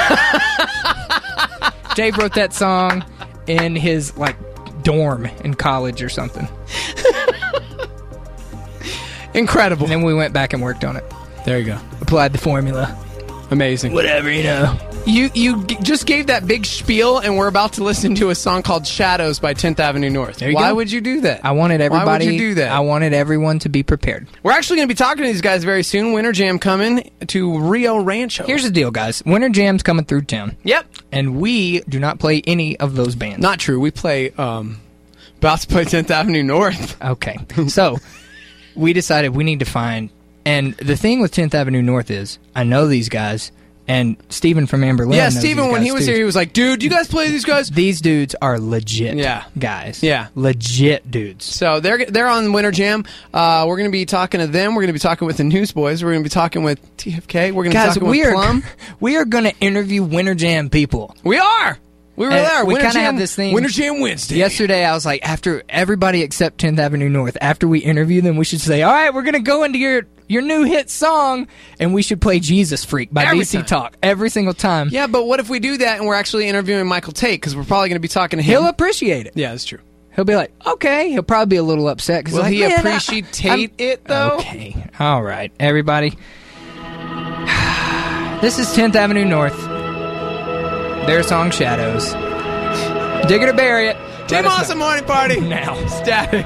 Dave wrote that song in his, like, dorm in college or something. Incredible. And then we went back and worked on it. There you go. Applied the formula. Amazing. Whatever, you know. You you g- just gave that big spiel, and we're about to listen to a song called Shadows by tenth Avenue North. There you Why go. would you do that? I wanted everybody. Why would you do that? I wanted everyone to be prepared. We're actually going to be talking to these guys very soon. Winter Jam coming to Rio Rancho. Here's the deal, guys. Winter Jam's coming through town. Yep. And we do not play any of those bands. Not true. We play, um, about to play tenth Avenue North. Okay. So, we decided we need to find... And the thing with tenth Avenue North is, I know these guys, and Steven from Amberlin Yeah, knows Steven, these when guys he was too. here, he was like, dude, you guys play these guys? These dudes are legit Yeah. guys. Yeah. Legit dudes. So they're they're on Winter Jam. Uh, we're going to be talking to them. We're going to be talking with the Newsboys. We're going to be talking with T F K. We're going to be Guys, talking we with are, Plum. we are going to interview Winter Jam people. We are. We were And there. We Winter kind of Jam- have this thing. Winter Jam Wednesday. Yesterday, I was like, after everybody except tenth Avenue North, after we interview them, we should say, all right, we're going to go into your, your new hit song, and we should play Jesus Freak by Every D C time. Talk every single time. Yeah, but what if we do that and we're actually interviewing Michael Tate? Because we're probably going to be talking to him. He'll appreciate it. Yeah, that's true. He'll be like, okay. He'll probably be a little upset. Cause Will like, he "Man, I- appreciate I'm-" it, though? Okay. All right, everybody. This is tenth Avenue North. Their song, Shadows. Dig it or bury it. Team Let us Awesome know. Morning Party. Now. Static.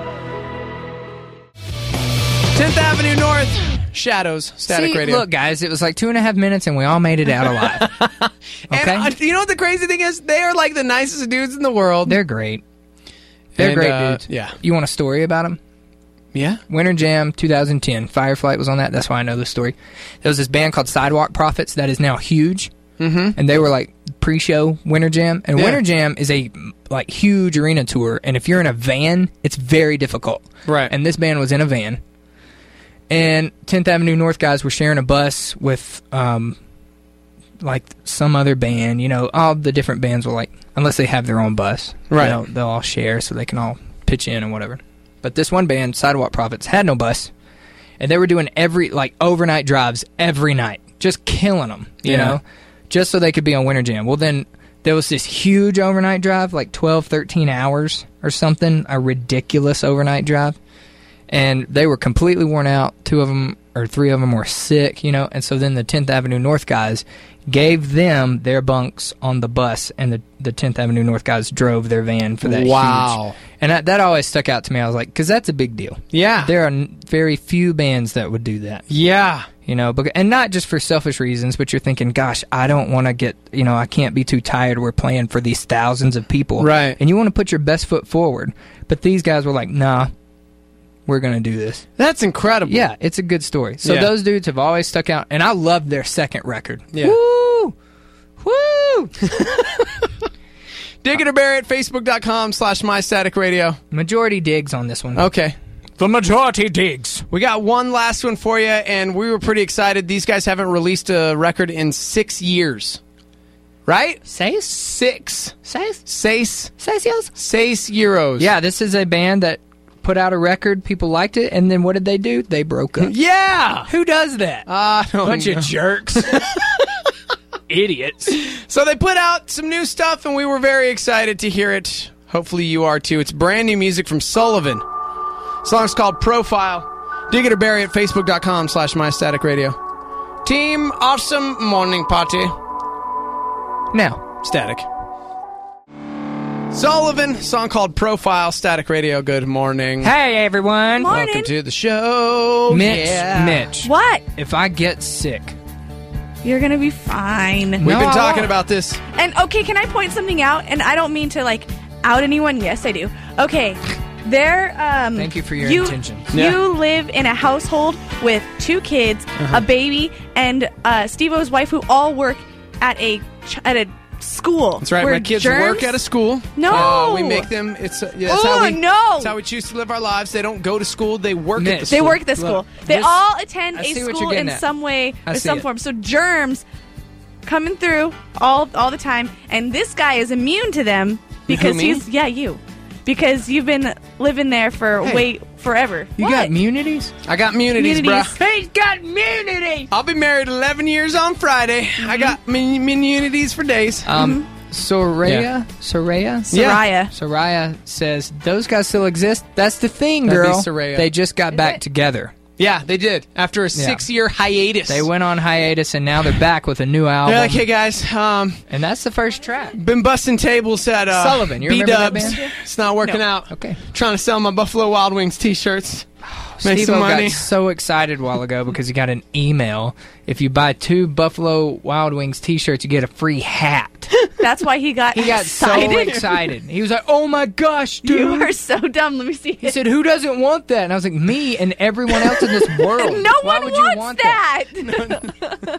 tenth Avenue North. Shadows. Static See, Radio. look, guys, it was like two and a half minutes, and we all made it out alive. And Okay? uh, you know what the crazy thing is? They are like the nicest dudes in the world. They're great. They're And, great uh, dudes. yeah. You want a story about them? Yeah. Winter Jam twenty ten. Fireflight was on that. That's why I know this story. There was this band called Sidewalk Prophets that is now huge. Mm-hmm. And they were like pre-show Winter Jam. And Yeah. Winter Jam is a like huge arena tour. And if you're in a van, it's very difficult. Right. And this band was in a van. And tenth Avenue North guys were sharing a bus with um, like some other band. You know, all the different bands will like, unless they have their own bus, Right. They'll, they'll all share so they can all pitch in and whatever. But this one band, Sidewalk Prophets, had no bus, and they were doing every like overnight drives every night, just killing them. You Yeah. know, just so they could be on Winter Jam. Well, then there was this huge overnight drive, like twelve, thirteen hours or something, a ridiculous overnight drive. And they were completely worn out. Two of them or three of them were sick, you know. And so then the tenth Avenue North guys gave them their bunks on the bus, and the, the tenth Avenue North guys drove their van for that. Wow. Huge. And that, that always stuck out to me. I was like, because that's a big deal. Yeah. There are n- very few bands that would do that. Yeah. You know, bec- and not just for selfish reasons, but you're thinking, gosh, I don't want to get, you know, I can't be too tired. We're playing for these thousands of people. Right. And you want to put your best foot forward. But these guys were like, nah, we're going to do this. That's incredible. Yeah, it's a good story. So Yeah. those dudes have always stuck out. And I loved their second record. Yeah. Woo! Woo! Dig it or bury it. Facebook.com slash My Static Radio. Majority digs on this one. Okay. The majority digs. We got one last one for you, and we were pretty excited. These guys haven't released a record in six years. Right? Seis? Six. Seis? Seis. Seis years? Seis euros. Yeah, this is a band that put out a record, people liked it, and then what did they do? They broke up. Yeah. Who does that? I don't Bunch know. of jerks. Idiots. So they put out some new stuff, and we were very excited to hear it. Hopefully you are too. It's brand new music from Sullivan. The song's called Profile. Dig it or bury it, facebook.com slash mystaticradio. Team Awesome Morning Party. Now, Static. Sullivan, song called Profile, Static Radio. Good morning. Hey, everyone. Morning. Welcome to the show. Mitch, Yeah. Mitch. What? If I get sick, You're gonna be fine. We've No, been I talking won't. about this. And okay, can I point something out? And I don't mean to like out anyone. Yes, I do. Okay, there. Um, Thank you for your you, intentions. You Yeah. live in a household with two kids, Uh-huh. a baby, and uh, Steve-O's wife, who all work at a ch- at a school. That's right. where My kids germs- work at a school. No. Uh, we make them. It's uh, yeah, that's Oh, how we. no. That's how we choose to live our lives. They don't go to school. They work at the Mitch. school. They work at the school. Look, they this- all attend I a see what you're school getting in at. some way I or see some it. form. So germs coming through all all the time, and this guy is immune to them because me? he's yeah you because you've been living there for Hey. way forever. you What? got immunities? I got immunities, Immunities. bruh. He's got immunity. I'll be married eleven years on Friday. Mm-hmm. I got min- immunities for days. Um, Soraya, Soraya, Soraya. Soraya says those guys still exist. That's the thing, That'd be girl. Soraya. They just got Is back it? together. Yeah, they did. After a six-year hiatus. They went on hiatus and now they're back with a new album. They're like, hey, guys, um, and that's the first track. been busting tables at uh, Sullivan, you remember that B-Dubs. band? It's not working No. out. Okay. Trying to sell my Buffalo Wild Wings T-shirts. Make Steve some got money. so excited a while ago because he got an email. If you buy two Buffalo Wild Wings T-shirts, you get a free hat. That's why he got He got excited. so excited. He was like, "Oh my gosh, dude!" You are so dumb. Let me see. He said, "Who doesn't want that?" And I was like, "Me and everyone else in this world." No Why one would wants you want that.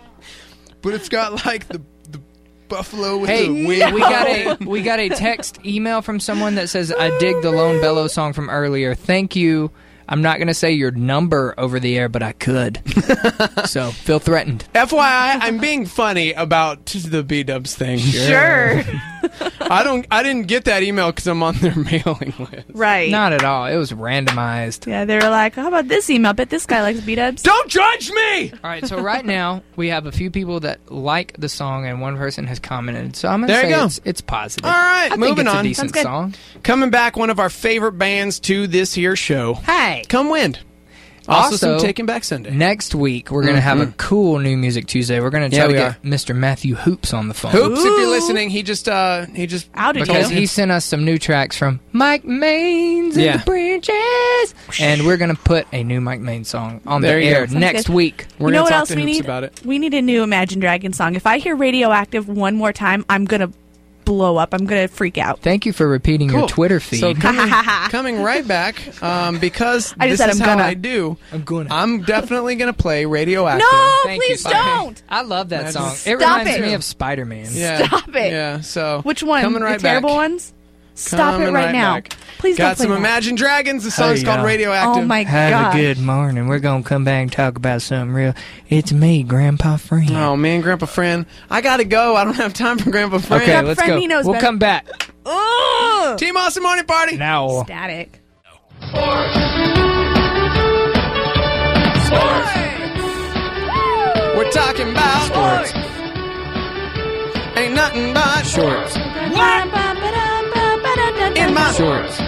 But it's got, like, the, the buffalo with Hey, the we, wing. we got a we got a text email from someone that says, "I dig the Lone Bellow song from earlier. Thank you. I'm not going to say your number over the air, but I could." So feel threatened. F Y I, I'm being funny about the B-Dubs thing. Sure. I don't. I didn't get that email because I'm on their mailing list. Right. Not at all. It was randomized. Yeah, they were like, how about this email? I bet this guy likes B-Dubs. Don't judge me! All right, so right now we have a few people that like the song, and one person has commented. So I'm going to There say you go. it's, it's positive. All right, I think moving it's on. a decent Sounds good. song. Coming back, one of our favorite bands to this here show. Hey. Come Wind. Also, Also, some Taking Back Sunday. Next week, we're going to have a cool new music Tuesday. We're going to Yeah, try we to are. get Mister Matthew Hoops on the phone. Hoops, if you're Ooh. listening, he just uh he just Outed Because you. he sent us some new tracks from Mike Maines and Yeah. the Branches. And we're going to put a new Mike Maines song on There the you go. air Sounds next good. week. We're you know gonna what talk else to we Hoops need? about it. We need a new Imagine Dragon song. If I hear Radioactive one more time, I'm gonna blow up. I'm gonna freak out. Thank you for repeating your Cool. Twitter feed. So coming, coming right back, um, because I this just said is I'm how gonna. I do. I'm gonna. I'm definitely gonna play Radioactive. No, Thank please you. don't. I love that Imagine- song. It Stop reminds it. me of Spider-Man. Yeah. Stop it. Yeah. So Which one? Coming right the terrible back. ones? Stop Coming it right, now. back. Please Got don't play some that. Imagine Dragons. The song's Hey, called y'all. Radioactive. Oh my Have god. a good morning. We're going to come back and talk about something real. It's me, Grandpa Friend. Oh man, Grandpa Friend. I gotta go. I don't have time for Grandpa Friend. okay, Grandpa let's Friend, go. he knows We'll better. come back. Ugh. Team Awesome Morning Party. Now. Static. We're talking about Sports. Ain't nothing but Shorts. in my Shorts.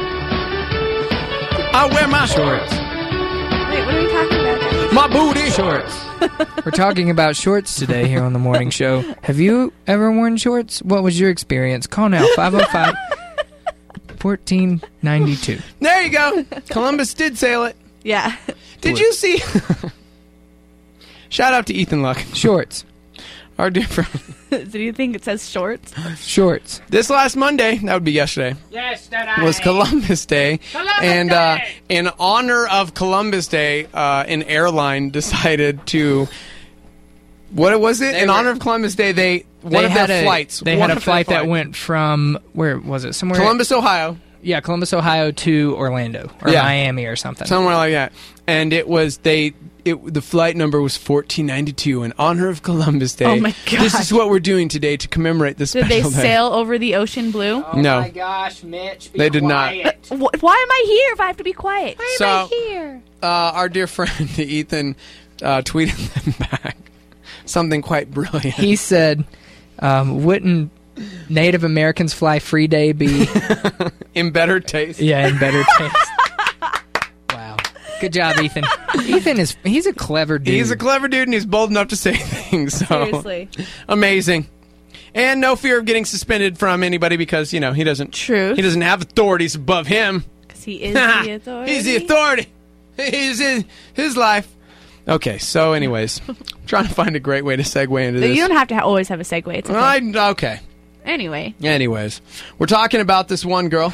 I wear my Shorts. Wait, what are we talking about? guys? my booty Shorts. We're talking about shorts today here on the morning show. Have you ever worn shorts? What was your experience? Call now, five oh five, fourteen ninety-two. There you go. Columbus did sail it. Yeah. Did you see? Shout out to Ethan Luck. Shorts. Our dear friend. Do you think it says shorts? Shorts. This last Monday, that would be yesterday, Yesterday was Columbus Day. Columbus and uh, Day! in honor of Columbus Day, uh, an airline decided to. What was it? They in were- honor of Columbus Day, they one They of had their a, flights. They one had a of their flight that flights. went from, where was it? Somewhere. Columbus, Ohio. Yeah, Columbus, Ohio to Orlando or Yeah. Miami or something. Somewhere like that. And it was they it the flight number was fourteen ninety-two in honor of Columbus Day. Oh my This gosh. is what we're doing today to commemorate this Did they special day. sail over the ocean blue? Oh No. my gosh, Mitch. Be They did not. quiet. Wh- Why am I here if I have to be quiet? Why So- am I here? Uh, our dear friend Ethan uh, tweeted them back something quite brilliant. He said, Um, wouldn't Native Americans Fly Free Day be in better taste? Yeah, in better taste. Wow. Good job, Ethan. Ethan is he's a clever dude. He's a clever dude, and he's bold enough to say things. So. Seriously. Amazing. And no fear of getting suspended from anybody because, you know, he doesn't True. He doesn't have authorities above him. Because he is the authority. He's the authority. He's in his life. Okay, so anyways, trying to find a great way to segue into this. You don't have to ha- always have a segue. It's okay. I, okay. Anyway. Anyways, we're talking about this one girl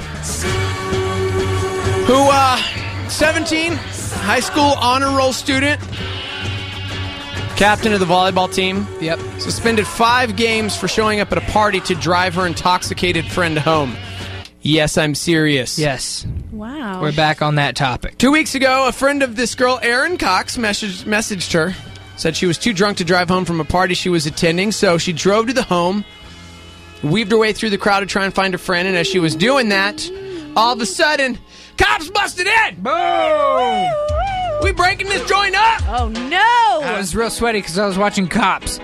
who, uh, seventeen, high school honor roll student, captain of the volleyball team. Yep. Suspended five games for showing up at a party to drive her intoxicated friend home. Yes, I'm serious. Yes. Wow. We're back on that topic. Two weeks ago, a friend of this girl, Erin Cox, messaged, messaged her, said she was too drunk to drive home from a party she was attending, so she drove to the home, weaved her way through the crowd to try and find her friend, and as she was doing that, all of a sudden, cops busted in! Boom! We breaking this joint up! Oh, no! I was real sweaty because I was watching Cops.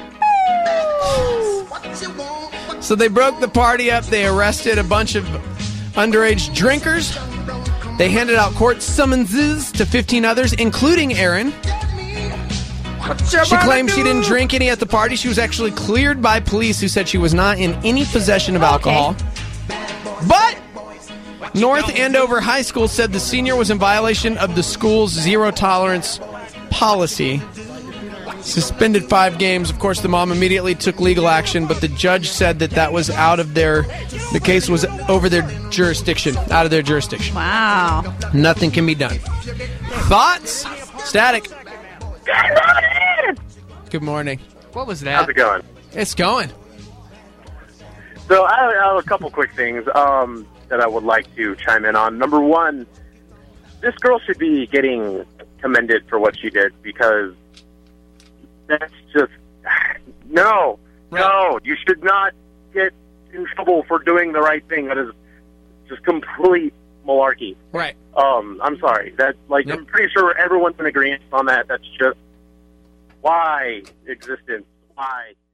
So they broke the party up. They arrested a bunch of underage drinkers. They handed out court summonses to fifteen others, including Erin. She claimed she didn't drink any at the party. She was actually cleared by police who said she was not in any possession of alcohol. But North Andover High School said the senior was in violation of the school's zero tolerance policy. Suspended five games. Of course, the mom immediately took legal action, but the judge said that that was out of their... The case was over their jurisdiction. Out of their jurisdiction. Wow. Nothing can be done. Thoughts? Static. Good morning! Good morning. What was that? How's it going? It's going. So I have a couple quick things um, that I would like to chime in on. Number one, this girl should be getting commended for what she did because that's just no, right. no. You should not get in trouble for doing the right thing. That is just complete malarkey. Right. Um, I'm sorry. That like yep. I'm pretty sure everyone's in agreement on that. That's just why existence. Why.